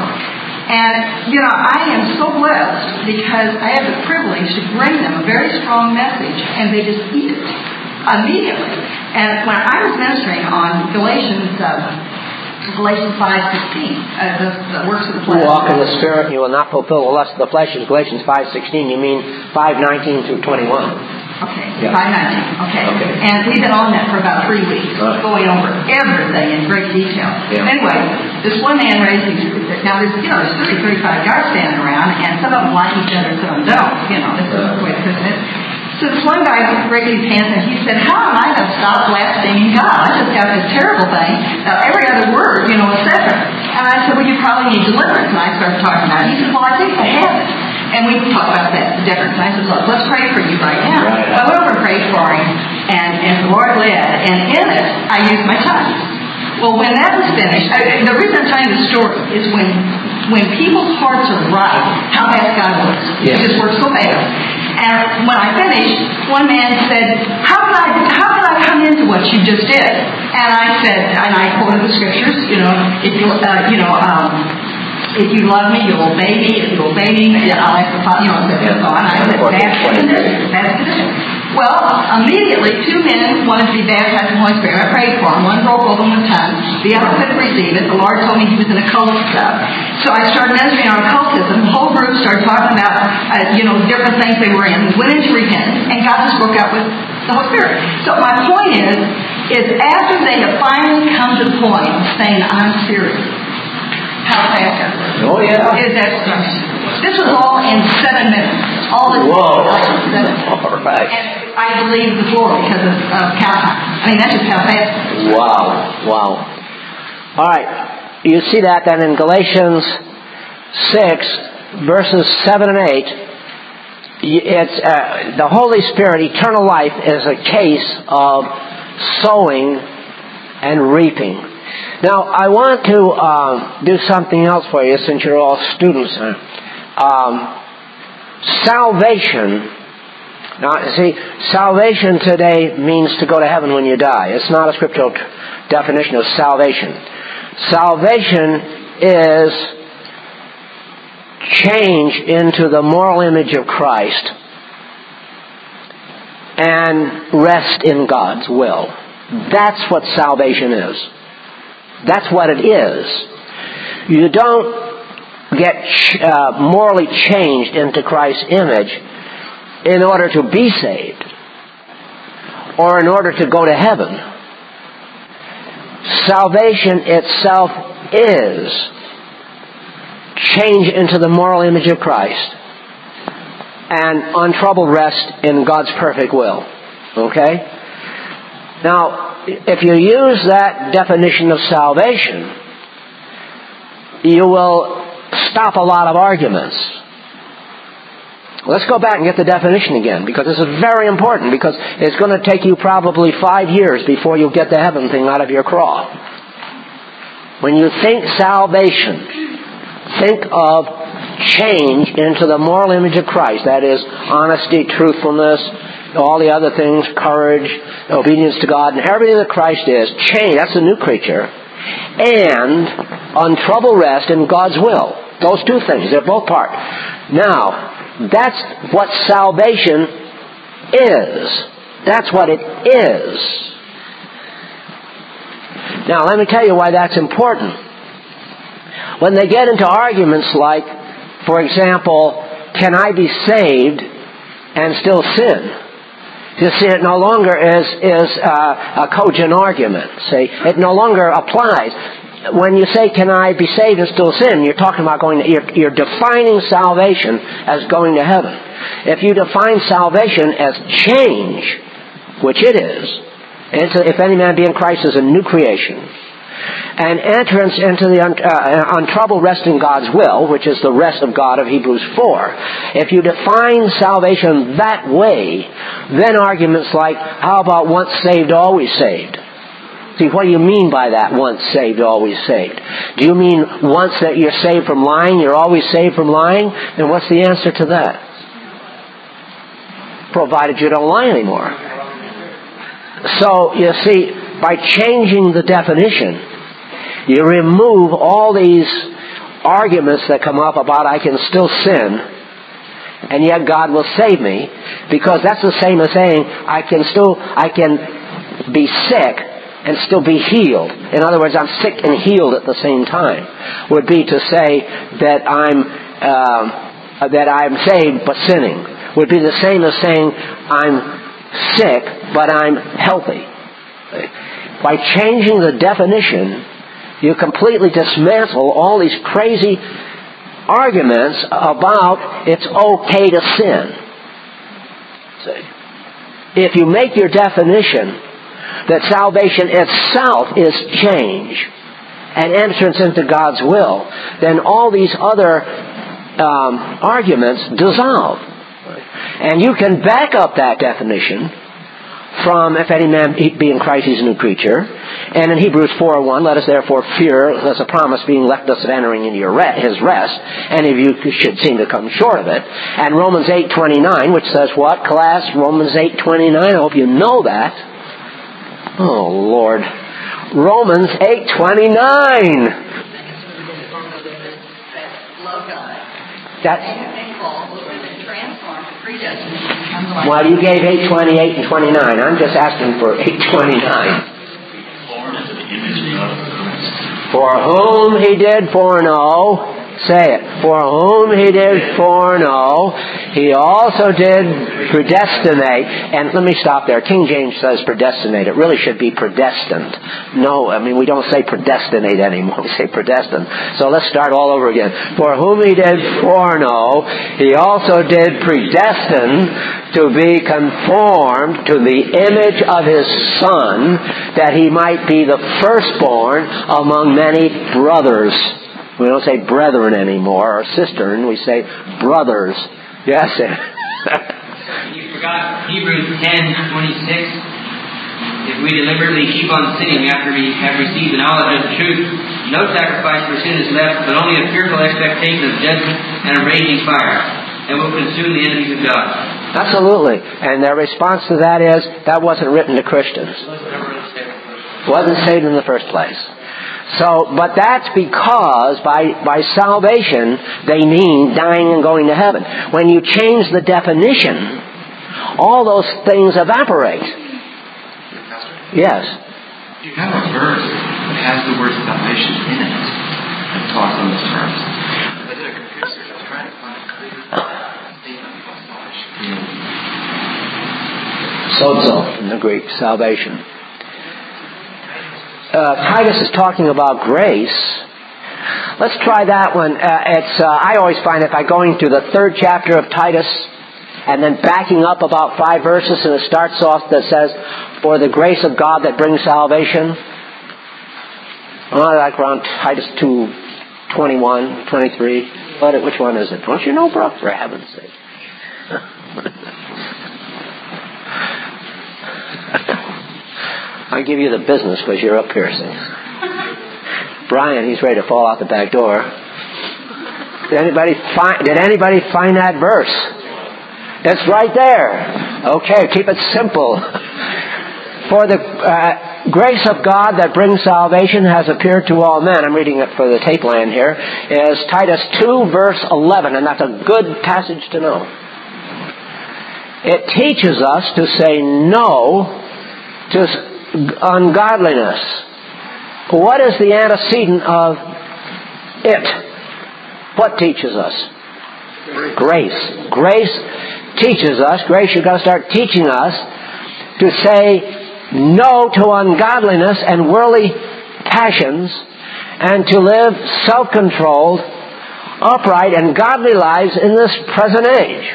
And, you know, I am so blessed because I have the privilege to bring them a very strong message, and they just eat it immediately. And when I was ministering on Galatians, uh, Galatians five sixteen, uh, the, the works of the flesh. You walk in the Spirit, and you will not fulfill the lust of the flesh. Is Galatians five sixteen. You mean five nineteen through twenty-one. Okay, yeah. five nineteen. Okay. okay. And we've been on that for about three weeks, right. going over everything in great detail. Yeah. Anyway, this one man raised his, now there's, you know, there's thirty, thirty-five guards standing around, and some of them like each other, some of them don't. You know, this is the way the prison is. So this one guy raised his hands and he said, how am I going to stop blaspheming God? I just got this terrible thing, uh, every other word, you know, et cetera. And I said, well, you probably need deliverance. And I started talking about it. He said, well, I think I have it. And we talked about that, the difference. And I said, look, let's pray for you right now. Right. So I went over and prayed for him, and, and the Lord led. And in it, I used my tongue. Well, when that was finished, I, the reason I'm telling the story is when when people's hearts are right, how fast God works. He Yeah. just works so fast. And when I finished, one man said, how did I how did I come into what you just did? And I said, and I quoted the scriptures, you know, if you uh, you know, um, if you love me, you'll obey me. If you obey me, I'll ask the Father, you know, and so on. I said, that's condition. That's condition. Well, immediately, two men wanted to be baptized in the Holy Spirit. I prayed for them. One broke open with tongues. The other couldn't receive it. The Lord told me he was in occult stuff. So I started ministering on occultism. The whole group started talking about, uh, you know, different things they were in. We went into repentance, and God just broke out with the Holy Spirit. So my point is, is after they have finally come to the point of saying, I'm serious, how fast that works. Oh, yeah. Is that stuff. This was all in seven minutes. All this Whoa. like seven minutes. All right. And I believe the floor because of uh, cow time. I mean, that's just how fast it is. Wow. Wow. All right. You see that then in Galatians six, verses seven and eight. It's uh, the Holy Spirit, eternal life, is a case of sowing and reaping. Now, I want to um, do something else for you since you're all students. Um, salvation. Now, see, salvation today means to go to heaven when you die. It's not a scriptural t- definition of salvation. Salvation is change into the moral image of Christ and rest in God's will. That's what salvation is. That's what it is. You don't get uh, morally changed into Christ's image in order to be saved or in order to go to heaven. Salvation itself is change into the moral image of Christ and untroubled rest in God's perfect will. Okay? Now, if you use that definition of salvation, you will stop a lot of arguments. Let's go back and get the definition again, because this is very important, because it's going to take you probably five years before you get the heaven thing out of your craw. When you think salvation, think of change into the moral image of Christ. That is, honesty, truthfulness, all the other things, courage, obedience to God, and everything that Christ is. Change, that's a new creature. And untroubled rest in God's will. Those two things, they're both part. Now, that's what salvation is. That's what it is. Now, let me tell you why that's important. When they get into arguments like, for example, can I be saved and still sin? You see, it no longer is, is uh, a cogent argument. See, it no longer applies. When you say, can I be saved and still sin, you're talking about going to, you're, you're defining salvation as going to heaven. If you define salvation as change, which it is, into, if any man be in Christ is a new creation, and entrance into the un, uh, untroubled rest in God's will, which is the rest of God of Hebrews four. If you define salvation that way, then arguments like, how about once saved, always saved? See, what do you mean by that, once saved, always saved? Do you mean once that you're saved from lying, you're always saved from lying? Then what's the answer to that? Provided you don't lie anymore. So, you see, by changing the definition, you remove all these arguments that come up about I can still sin, and yet God will save me, because that's the same as saying I can still, I can be sick and still be healed. In other words, I'm sick and healed at the same time. Would be to say that I'm uh, that I'm saved but sinning. Would be the same as saying I'm sick but I'm healthy. By changing the definition, you completely dismantle all these crazy arguments about it's okay to sin. See? If you make your definition that salvation itself is change and entrance into God's will, then all these other um, arguments dissolve. And you can back up that definition from, if any man be in Christ, he's a new creature. And in Hebrews four one, let us therefore fear, lest a promise being left us of entering into your re- his rest, any of you should seem to come short of it. And Romans eight twenty-nine, which says what? Class, Romans eight twenty-nine, I hope you know that. Oh, Lord. Romans eight twenty-nine. That's... Well, you gave eight twenty-eight and twenty-nine. I'm just asking for eight twenty-nine. For whom he did foreknow, say it, for whom he did foreknow, he also did predestinate. And let me stop there. King James says predestinate. It really should be predestined. No, I mean, we don't say predestinate anymore. We say predestined. So let's start all over again. For whom he did foreknow, he also did predestine to be conformed to the image of his Son, that he might be the firstborn among many brothers. We don't say brethren anymore, or sistern. We say brothers. Yes, sir. You forgot Hebrews ten twenty-six. If we deliberately keep on sinning after we have received the knowledge of the truth, no sacrifice for sin is left, but only a fearful expectation of judgment and a raging fire that will consume the enemies of God. Absolutely. And their response to that is, that wasn't written to Christians. Wasn't saved in the first place. So, but that's because by, by salvation, they mean dying and going to heaven. When you change the definition, all those things evaporate. Yes. You have a verse that has the word salvation in it that talks on those terms. I did a computer search. I was trying to find a clear statement about salvation. Sozo in the Greek, salvation. Uh, Titus is talking about grace. Let's try that one. Uh, it's uh, I always find it by going through the third chapter of Titus and then backing up about five verses, and it starts off that says, for the grace of God that brings salvation. Oh, like around Titus two twenty-one, twenty-three. But which one is it? Don't you know, bro? For heaven's sake. I give you the business because you're up here, see. Brian, he's ready to fall out the back door. Did anybody find, did anybody find that verse? It's right there. Okay, keep it simple. For the uh, grace of God that brings salvation has appeared to all men. I'm reading it for the tape land here. Is Titus two, verse eleven, and that's a good passage to know. It teaches us to say no to ungodliness. What is the antecedent of it? What teaches us? Grace. Grace teaches us. Grace, you've got to start teaching us to say no to ungodliness and worldly passions, and to live self-controlled, upright, and godly lives in this present age.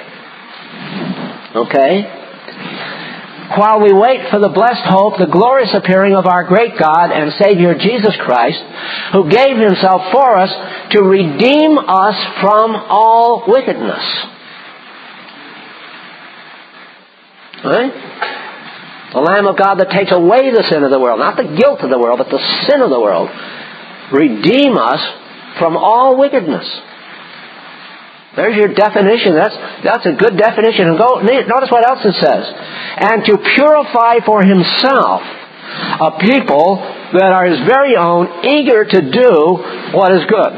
Okay? While we wait for the blessed hope, the glorious appearing of our great God and Savior Jesus Christ, who gave Himself for us to redeem us from all wickedness. Right? The Lamb of God that takes away the sin of the world. Not the guilt of the world, but the sin of the world. Redeem us from all wickedness. There's your definition. That's that's a good definition. And go notice what else it says. And to purify for Himself a people that are His very own, eager to do what is good.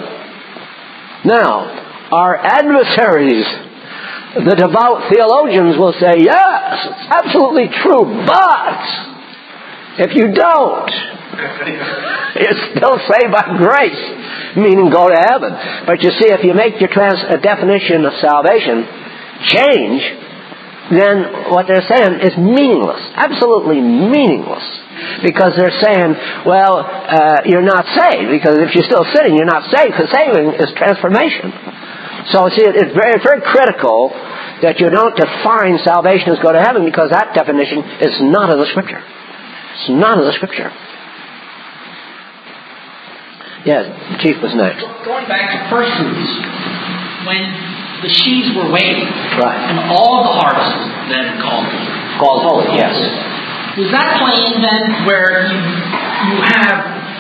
Now, our adversaries, the devout theologians, will say, yes, it's absolutely true, but if you don't, you're still saved by grace, meaning go to heaven. But you see, if you make your trans- uh, definition of salvation change, then what they're saying is meaningless, absolutely meaningless. Because they're saying, well, uh, you're not saved, because if you're still sinning, you're not saved, because saving is transformation. So see, it's very, it's very critical that you don't define salvation as go to heaven, because that definition is not in the Scripture. It's not in the Scripture. Yes, the chief was next. Going back to first fruits, when the sheaves were waiting, right, and all the harvest was then called called holy, yes. Was that plain then, where you you have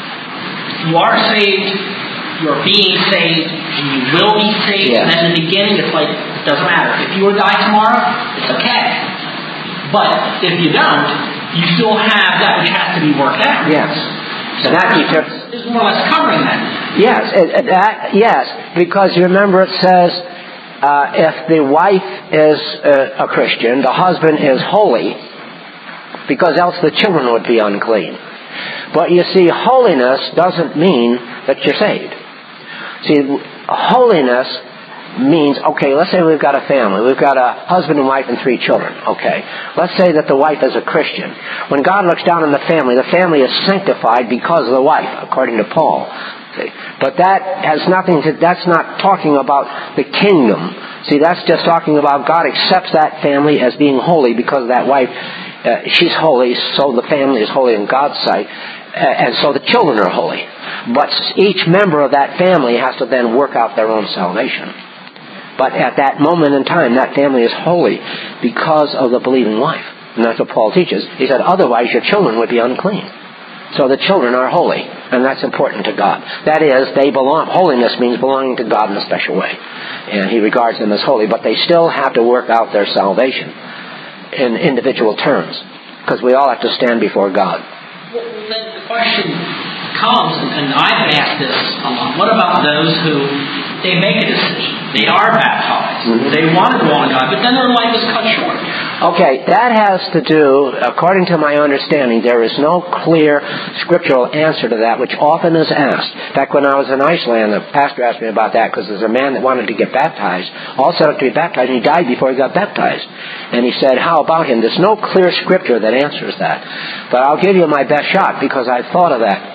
you are saved, you're being saved, and you will be saved, yes. And then in the beginning it's like it doesn't matter. If you were to die tomorrow, it's okay. But if you don't, you still have that which has to be worked out. Yes. So that is more or less covering that. Yes, it, it, that, yes, because you remember it says uh, if the wife is uh, a Christian, the husband is holy, because else the children would be unclean. But you see, holiness doesn't mean that you're saved. See, holiness means, okay, let's say we've got a family. We've got a husband and wife and three children. Okay. Let's say that the wife is a Christian. When God looks down on the family, the family is sanctified because of the wife, according to Paul. See? But that has nothing to, that's not talking about the kingdom. See, that's just talking about God accepts that family as being holy because that wife, uh, she's holy, so the family is holy in God's sight. Uh, and so the children are holy. But each member of that family has to then work out their own salvation. But at that moment in time, that family is holy because of the believing wife. And that's what Paul teaches. He said, otherwise your children would be unclean. So the children are holy, and that's important to God. That is, they belong. Holiness means belonging to God in a special way. And He regards them as holy, but they still have to work out their salvation in individual terms, because we all have to stand before God. Well, then the question comes, and I've asked this a lot, what about those who they make a decision? They are baptized. Mm-hmm. They want to go on God, but then their life is cut short. Okay, that has to do, according to my understanding, there is no clear scriptural answer to that, which often is asked. In fact, when I was in Iceland, the pastor asked me about that, because there's a man that wanted to get baptized, all set up to be baptized, and he died before he got baptized. And he said, how about him? There's no clear scripture that answers that. But I'll give you my best shot, because I've thought of that.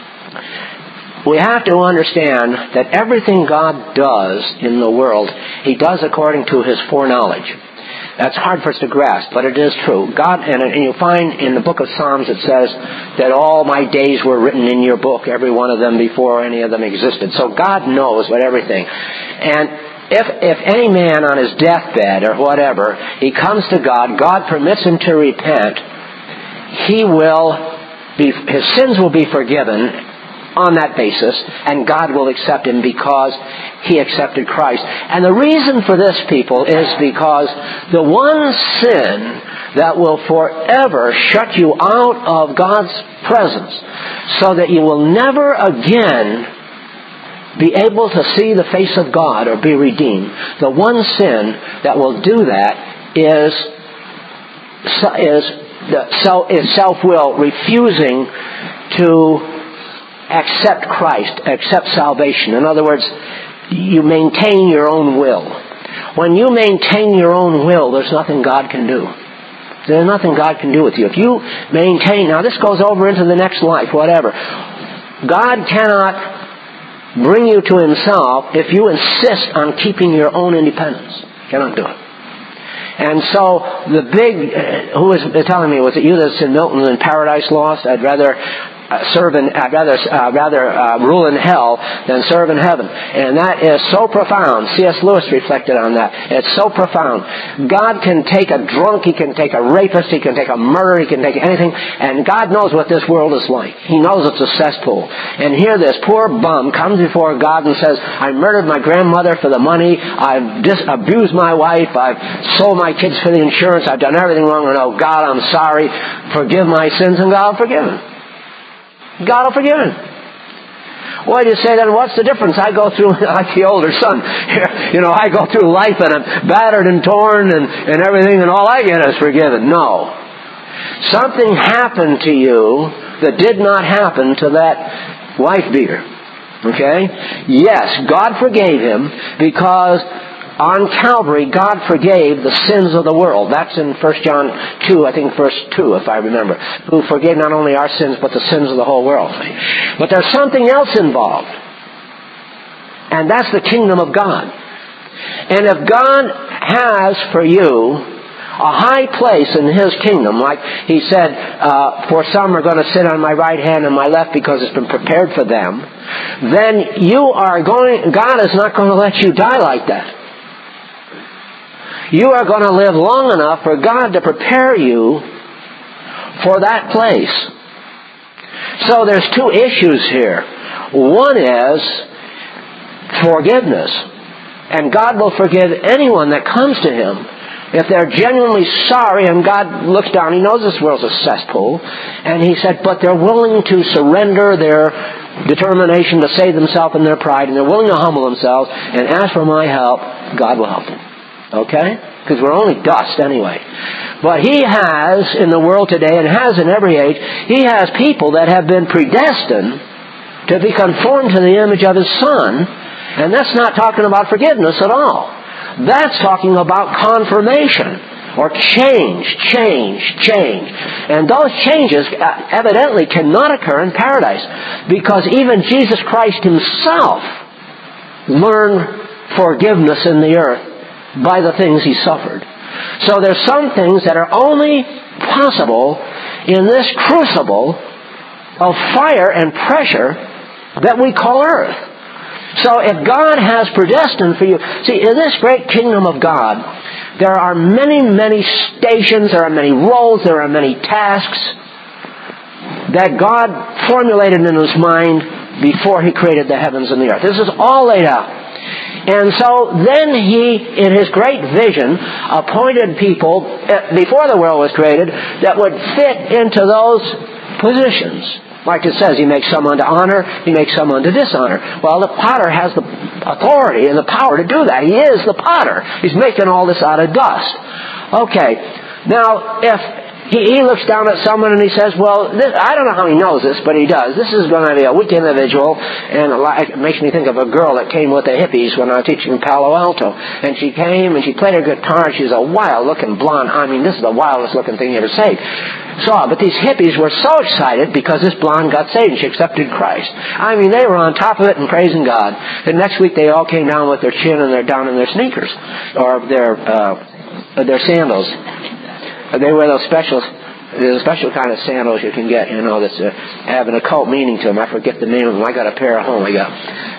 We have to understand that everything God does in the world, He does according to His foreknowledge. That's hard for us to grasp, but it is true. God, and, and you'll find in the book of Psalms it says that all my days were written in your book, every one of them before any of them existed. So God knows what everything. And if if any man on his deathbed or whatever, he comes to God, God permits him to repent, he will be, his sins will be forgiven on that basis, and God will accept him because he accepted Christ. And the reason for this, people, is because the one sin that will forever shut you out of God's presence, so that you will never again be able to see the face of God or be redeemed, the one sin that will do that is is the is self-will, refusing to accept Christ, accept salvation. In other words, you maintain your own will. When you maintain your own will, there's nothing God can do. There's nothing God can do with you. If you maintain, now this goes over into the next life, whatever. God cannot bring you to Himself if you insist on keeping your own independence. Cannot do it. And so the big, uh, who was telling me, was it you that's in Milton in Paradise Lost? I'd rather uh, serve in, I'd rather uh, rather uh, rule in hell than serve in heaven. And that is so profound. C S Lewis reflected on that. It's so profound. God can take a drunk, He can take a rapist, He can take a murderer, He can take anything, and God knows what this world is like. He knows it's a cesspool. And here this poor bum comes before God and says, I murdered my grandmother for the money, I've dis- abused my wife, I've sold my kids for the insurance, I've done everything wrong, and oh God, I'm sorry, forgive my sins, and God will forgive him. God will forgive him. Well, you say then, what's the difference? I go through, like the older son, you know, I go through life and I'm battered and torn and, and everything, and all I get is forgiven. No. Something happened to you that did not happen to that wife beater. Okay? Yes, God forgave him because on Calvary, God forgave the sins of the world. That's in First John two, I think verse two, if I remember. Who forgave not only our sins, but the sins of the whole world. But there's something else involved. And that's the kingdom of God. And if God has for you a high place in His kingdom, like He said, uh, for some are going to sit on my right hand and my left because it's been prepared for them, then you are going, God is not going to let you die like that. You are going to live long enough for God to prepare you for that place. So there's two issues here. One is forgiveness. And God will forgive anyone that comes to Him if they're genuinely sorry, and God looks down. He knows this world's a cesspool. And He said, but they're willing to surrender their determination to save themselves and their pride, and they're willing to humble themselves and ask for my help. God will help them. Okay? Because we're only dust anyway. But He has in the world today, and has in every age, He has people that have been predestined to be conformed to the image of His Son. And that's not talking about forgiveness at all. That's talking about confirmation. Or change, change, change. And those changes evidently cannot occur in paradise. Because even Jesus Christ Himself learned forgiveness in the earth by the things He suffered. So there's some things that are only possible in this crucible of fire and pressure that we call earth. So if God has predestined for you, see, in this great kingdom of God, there are many, many stations, there are many roles, there are many tasks that God formulated in His mind before He created the heavens and the earth. This is all laid out. And so then He, in His great vision, appointed people before the world was created that would fit into those positions. Like it says, He makes some unto honor, He makes some unto dishonor. Well, the potter has the authority and the power to do that. He is the potter. He's making all this out of dust. Okay. Now, if He, he looks down at someone and he says, well, this, I don't know how he knows this, but he does. This is going to be a weak individual, and it makes me think of a girl that came with the hippies when I was teaching in Palo Alto. And she came and she played her guitar, and she's a wild-looking blonde. I mean, this is the wildest-looking thing you ever say. saw. But these hippies were so excited because this blonde got saved and she accepted Christ. I mean, they were on top of it and praising God. The next week they all came down with their chin and they're down in their sneakers or their uh, their sandals. They wear those special, there's a special kind of sandals you can get, you know, that's uh, have an occult meaning to them. I forget the name of them. I got a pair at home. I got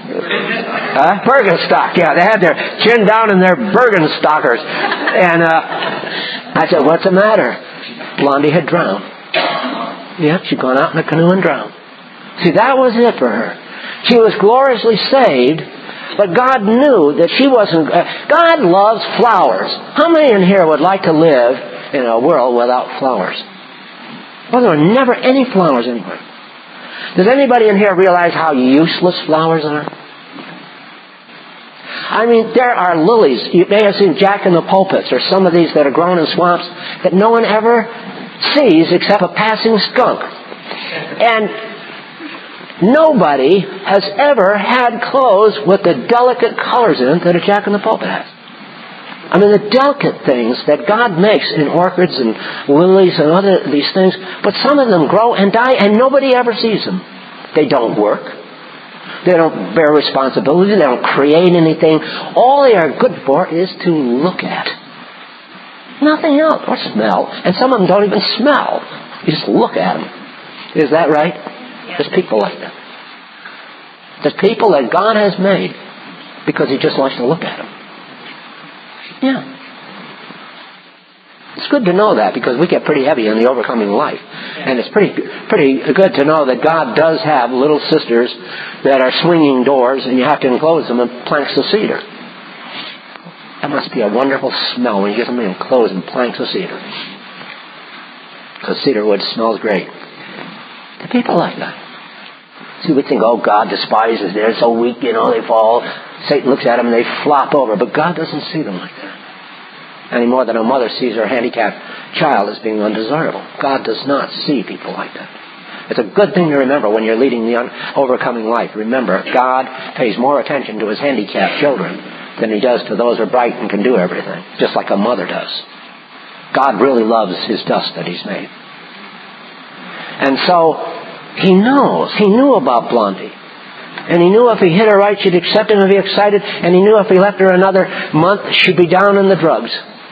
uh, Birkenstock. Yeah, they had their chin down in their Birkenstockers. And uh, I said, "What's the matter?" Blondie had drowned. Yeah, she'd gone out in a canoe and drowned. See, that was it for her. She was gloriously saved, but God knew that she wasn't... Uh, God loves flowers. How many in here would like to live in a world without flowers? Well, there are never any flowers anywhere. Does anybody in here realize how useless flowers are? I mean, there are lilies. You may have seen Jack in the Pulpits or some of these that are grown in swamps that no one ever sees except a passing skunk. And nobody has ever had clothes with the delicate colors in it that a Jack in the Pulpit has. I mean, the delicate things that God makes in orchids and lilies and other these things, but some of them grow and die and nobody ever sees them. They don't work. They don't bear responsibility. They don't create anything. All they are good for is to look at. Nothing else. Or smell. And some of them don't even smell. You just look at them. Is that right? Yeah. There's people like that. There's people that God has made because He just wants to look at them. Yeah. It's good to know that because we get pretty heavy in the overcoming life. And it's pretty pretty good to know that God does have little sisters that are swinging doors and you have to enclose them in planks of cedar. That must be a wonderful smell when you get them enclosed in planks of cedar. Because cedar wood smells great. The people like that. See, we think, oh, God despises them. They're so weak, you know, they fall. Satan looks at them and they flop over. But God doesn't see them like that. Any more than a mother sees her handicapped child as being undesirable. God does not see people like that. It's a good thing to remember when you're leading the un- overcoming life. Remember, God pays more attention to His handicapped children than He does to those who are bright and can do everything, just like a mother does. God really loves His dust that He's made. And so, He knows. He knew about Blondie. And He knew if He hit her right, she'd accept Him and be excited. And He knew if He left her another month, she'd be down in the drugs.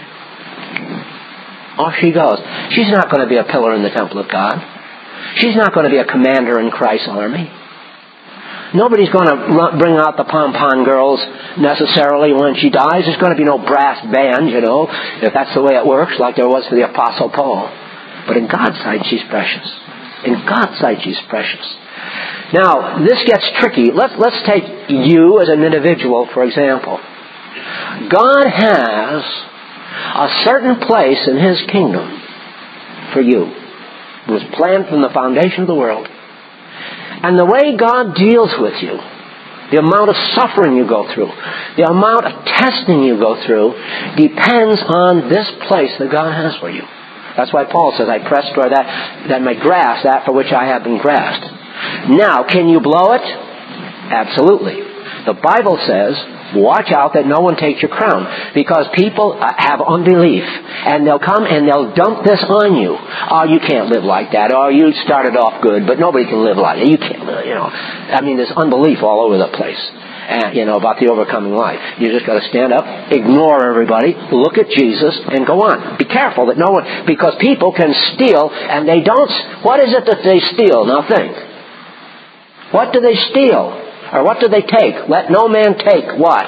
Off she goes. She's not going to be a pillar in the temple of God. She's not going to be a commander in Christ's army. Nobody's going to bring out the pom-pom girls necessarily when she dies. There's going to be no brass band, you know, if that's the way it works, like there was for the Apostle Paul. But in God's sight, she's precious. In God's sight, she's precious. Now, this gets tricky. Let's, let's take you as an individual, for example. God has a certain place in His kingdom for you. It was planned from the foundation of the world. And the way God deals with you, the amount of suffering you go through, the amount of testing you go through, depends on this place that God has for you. That's why Paul says, I press toward that, that may grasp that for which I have been grasped. Now, can you blow it? Absolutely. The Bible says, watch out that no one takes your crown, because people have unbelief, and they'll come and they'll dump this on you. Oh, you can't live like that. Oh, you started off good, but nobody can live like that. You can't live, you know. I mean, there's unbelief all over the place. And, you know, about the overcoming life. You just got to stand up, ignore everybody, look at Jesus, and go on. Be careful that no one, because people can steal, and they don't. What is it that they steal? Now think. What do they steal? Or what do they take? Let no man take what?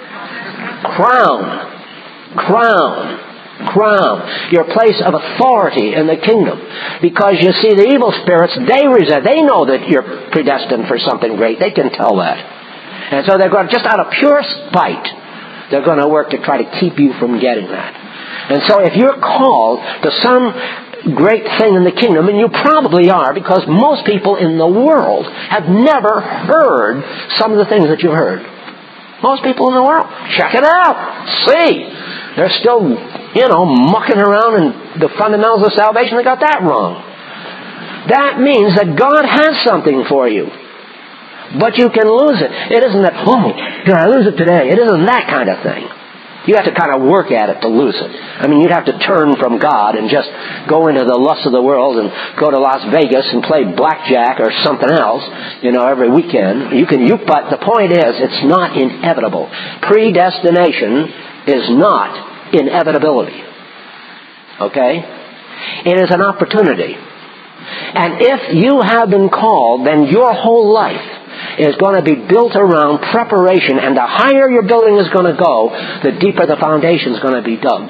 Crown. Crown. Crown. Your place of authority in the kingdom. Because you see, the evil spirits, they resent. They know that you're predestined for something great. They can tell that. And so they're going to, just out of pure spite, they're going to work to try to keep you from getting that. And so if you're called to some great thing in the kingdom, and you probably are, because most people in the world have never heard some of the things that you've heard. Most people in the world. Check it out. See. They're still, you know, mucking around in the fundamentals of salvation. They got that wrong. That means that God has something for you. But you can lose it. It isn't that, oh, did I lose it today? It isn't that kind of thing. You have to kind of work at it to lose it. I mean, you'd have to turn from God and just go into the lust of the world and go to Las Vegas and play blackjack or something else, you know, every weekend. You can, you, but the point is, it's not inevitable. Predestination is not inevitability. Okay? It is an opportunity. And if you have been called, then your whole life is going to be built around preparation, and the higher your building is going to go, the deeper the foundation is going to be dug.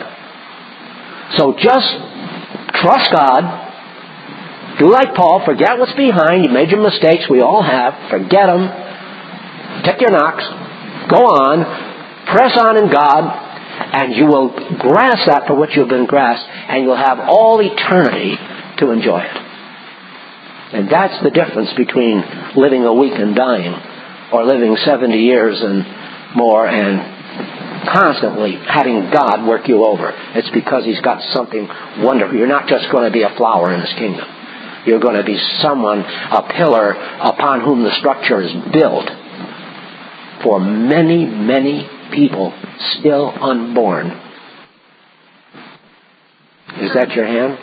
So just trust God. Do like Paul. Forget what's behind. You made your mistakes. We all have. Forget them. Take your knocks. Go on. Press on in God, and you will grasp that for which you've been grasped, and you'll have all eternity to enjoy it. And that's the difference between living a week and dying, or living seventy years and more and constantly having God work you over. It's because He's got something wonderful. You're not just going to be a flower in His kingdom. You're going to be someone, a pillar upon whom the structure is built for many, many people still unborn. Is that your hand?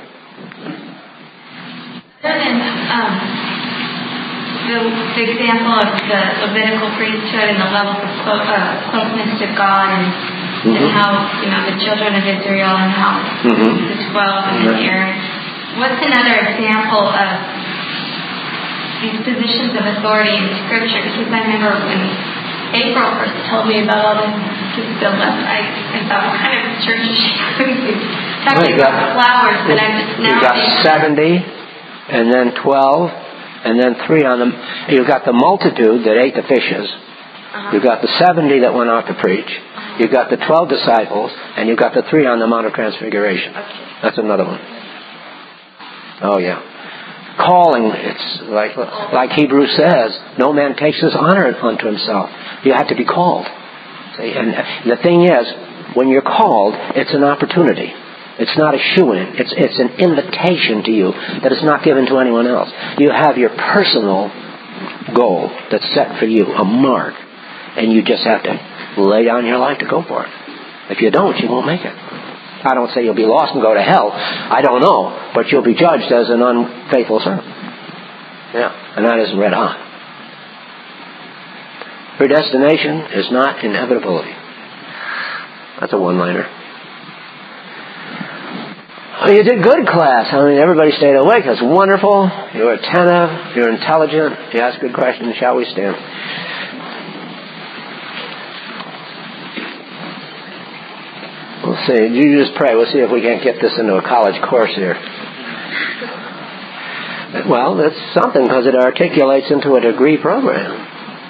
Other than um, the, the example of the Levitical priesthood and the levels of clo- uh, closeness to God, and, mm-hmm. and how, you know, the children of Israel and how mm-hmm. the twelve and mm-hmm. Aaron. What's another example of these positions of authority in Scripture? Because I remember when April first told me about all this, this build up, I, I thought, what kind of church is she going to? Talking well, about flowers, but I just now. You got seventy, and then twelve, and then three on them. You got the multitude that ate the fishes. Uh-huh. You got the seventy that went out to preach. Uh-huh. You got the twelve disciples, and you got the three on the Mount of Transfiguration. Okay. That's another one. Oh yeah. Calling, it's like like Hebrews says, no man takes his honor unto himself. You have to be called. See? And the thing is, when you're called, it's an opportunity. It's not a shoo-in. It's it's an invitation to you that is not given to anyone else. You have your personal goal that's set for you, a mark, and you just have to lay down your life to go for it. If you don't, you won't make it. I don't say you'll be lost and go to hell. I don't know. But you'll be judged as an unfaithful servant. Yeah. And that isn't read on. Predestination is not inevitability. That's a one-liner. Oh, you did good, class. I mean, everybody stayed awake. That's wonderful. You were attentive. You're intelligent. You asked good questions. Shall we stand? We'll see. You just pray. We'll see if we can't get this into a college course here. Well, that's something because it articulates into a degree program.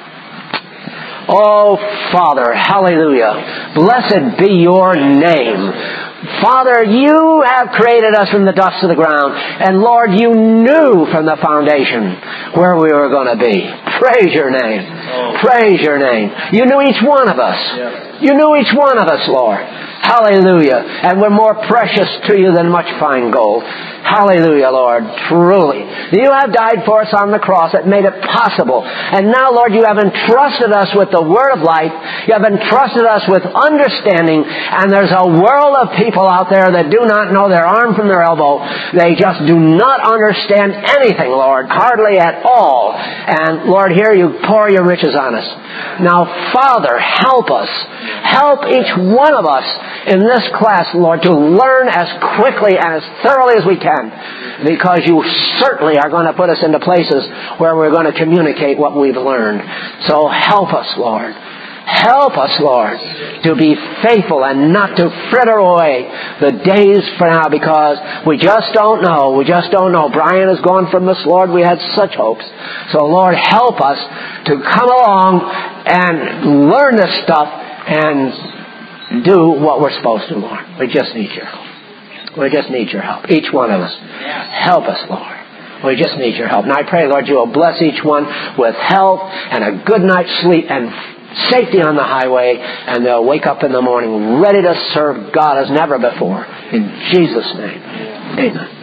Oh, Father, hallelujah. Blessed be your name. Father, you have created us from the dust of the ground. And Lord, you knew from the foundation where we were going to be. Praise your name. Oh. Praise your name. You knew each one of us. Yes. You knew each one of us, Lord. Hallelujah. And we're more precious to you than much fine gold. Hallelujah, Lord. Truly. You have died for us on the cross. It made it possible. And now, Lord, you have entrusted us with the word of life. You have entrusted us with understanding. And there's a world of people out there that do not know their arm from their elbow. They just do not understand anything, Lord. Hardly at all. And, Lord, here you pour your riches on us. Now, Father, help us. Help each one of us in this class, Lord, to learn as quickly and as thoroughly as we can. Because you certainly are going to put us into places where we're going to communicate what we've learned. So help us, Lord. Help us, Lord, to be faithful and not to fritter away the days for now, because we just don't know. We just don't know. Brian has gone from us, Lord. We had such hopes. So, Lord, help us to come along and learn this stuff and do what we're supposed to, Lord. We just need your help. We just need your help. Each one of us. Help us, Lord. We just need your help. And I pray, Lord, you will bless each one with health and a good night's sleep and safety on the highway, and they'll wake up in the morning ready to serve God as never before. In Jesus' name. Amen.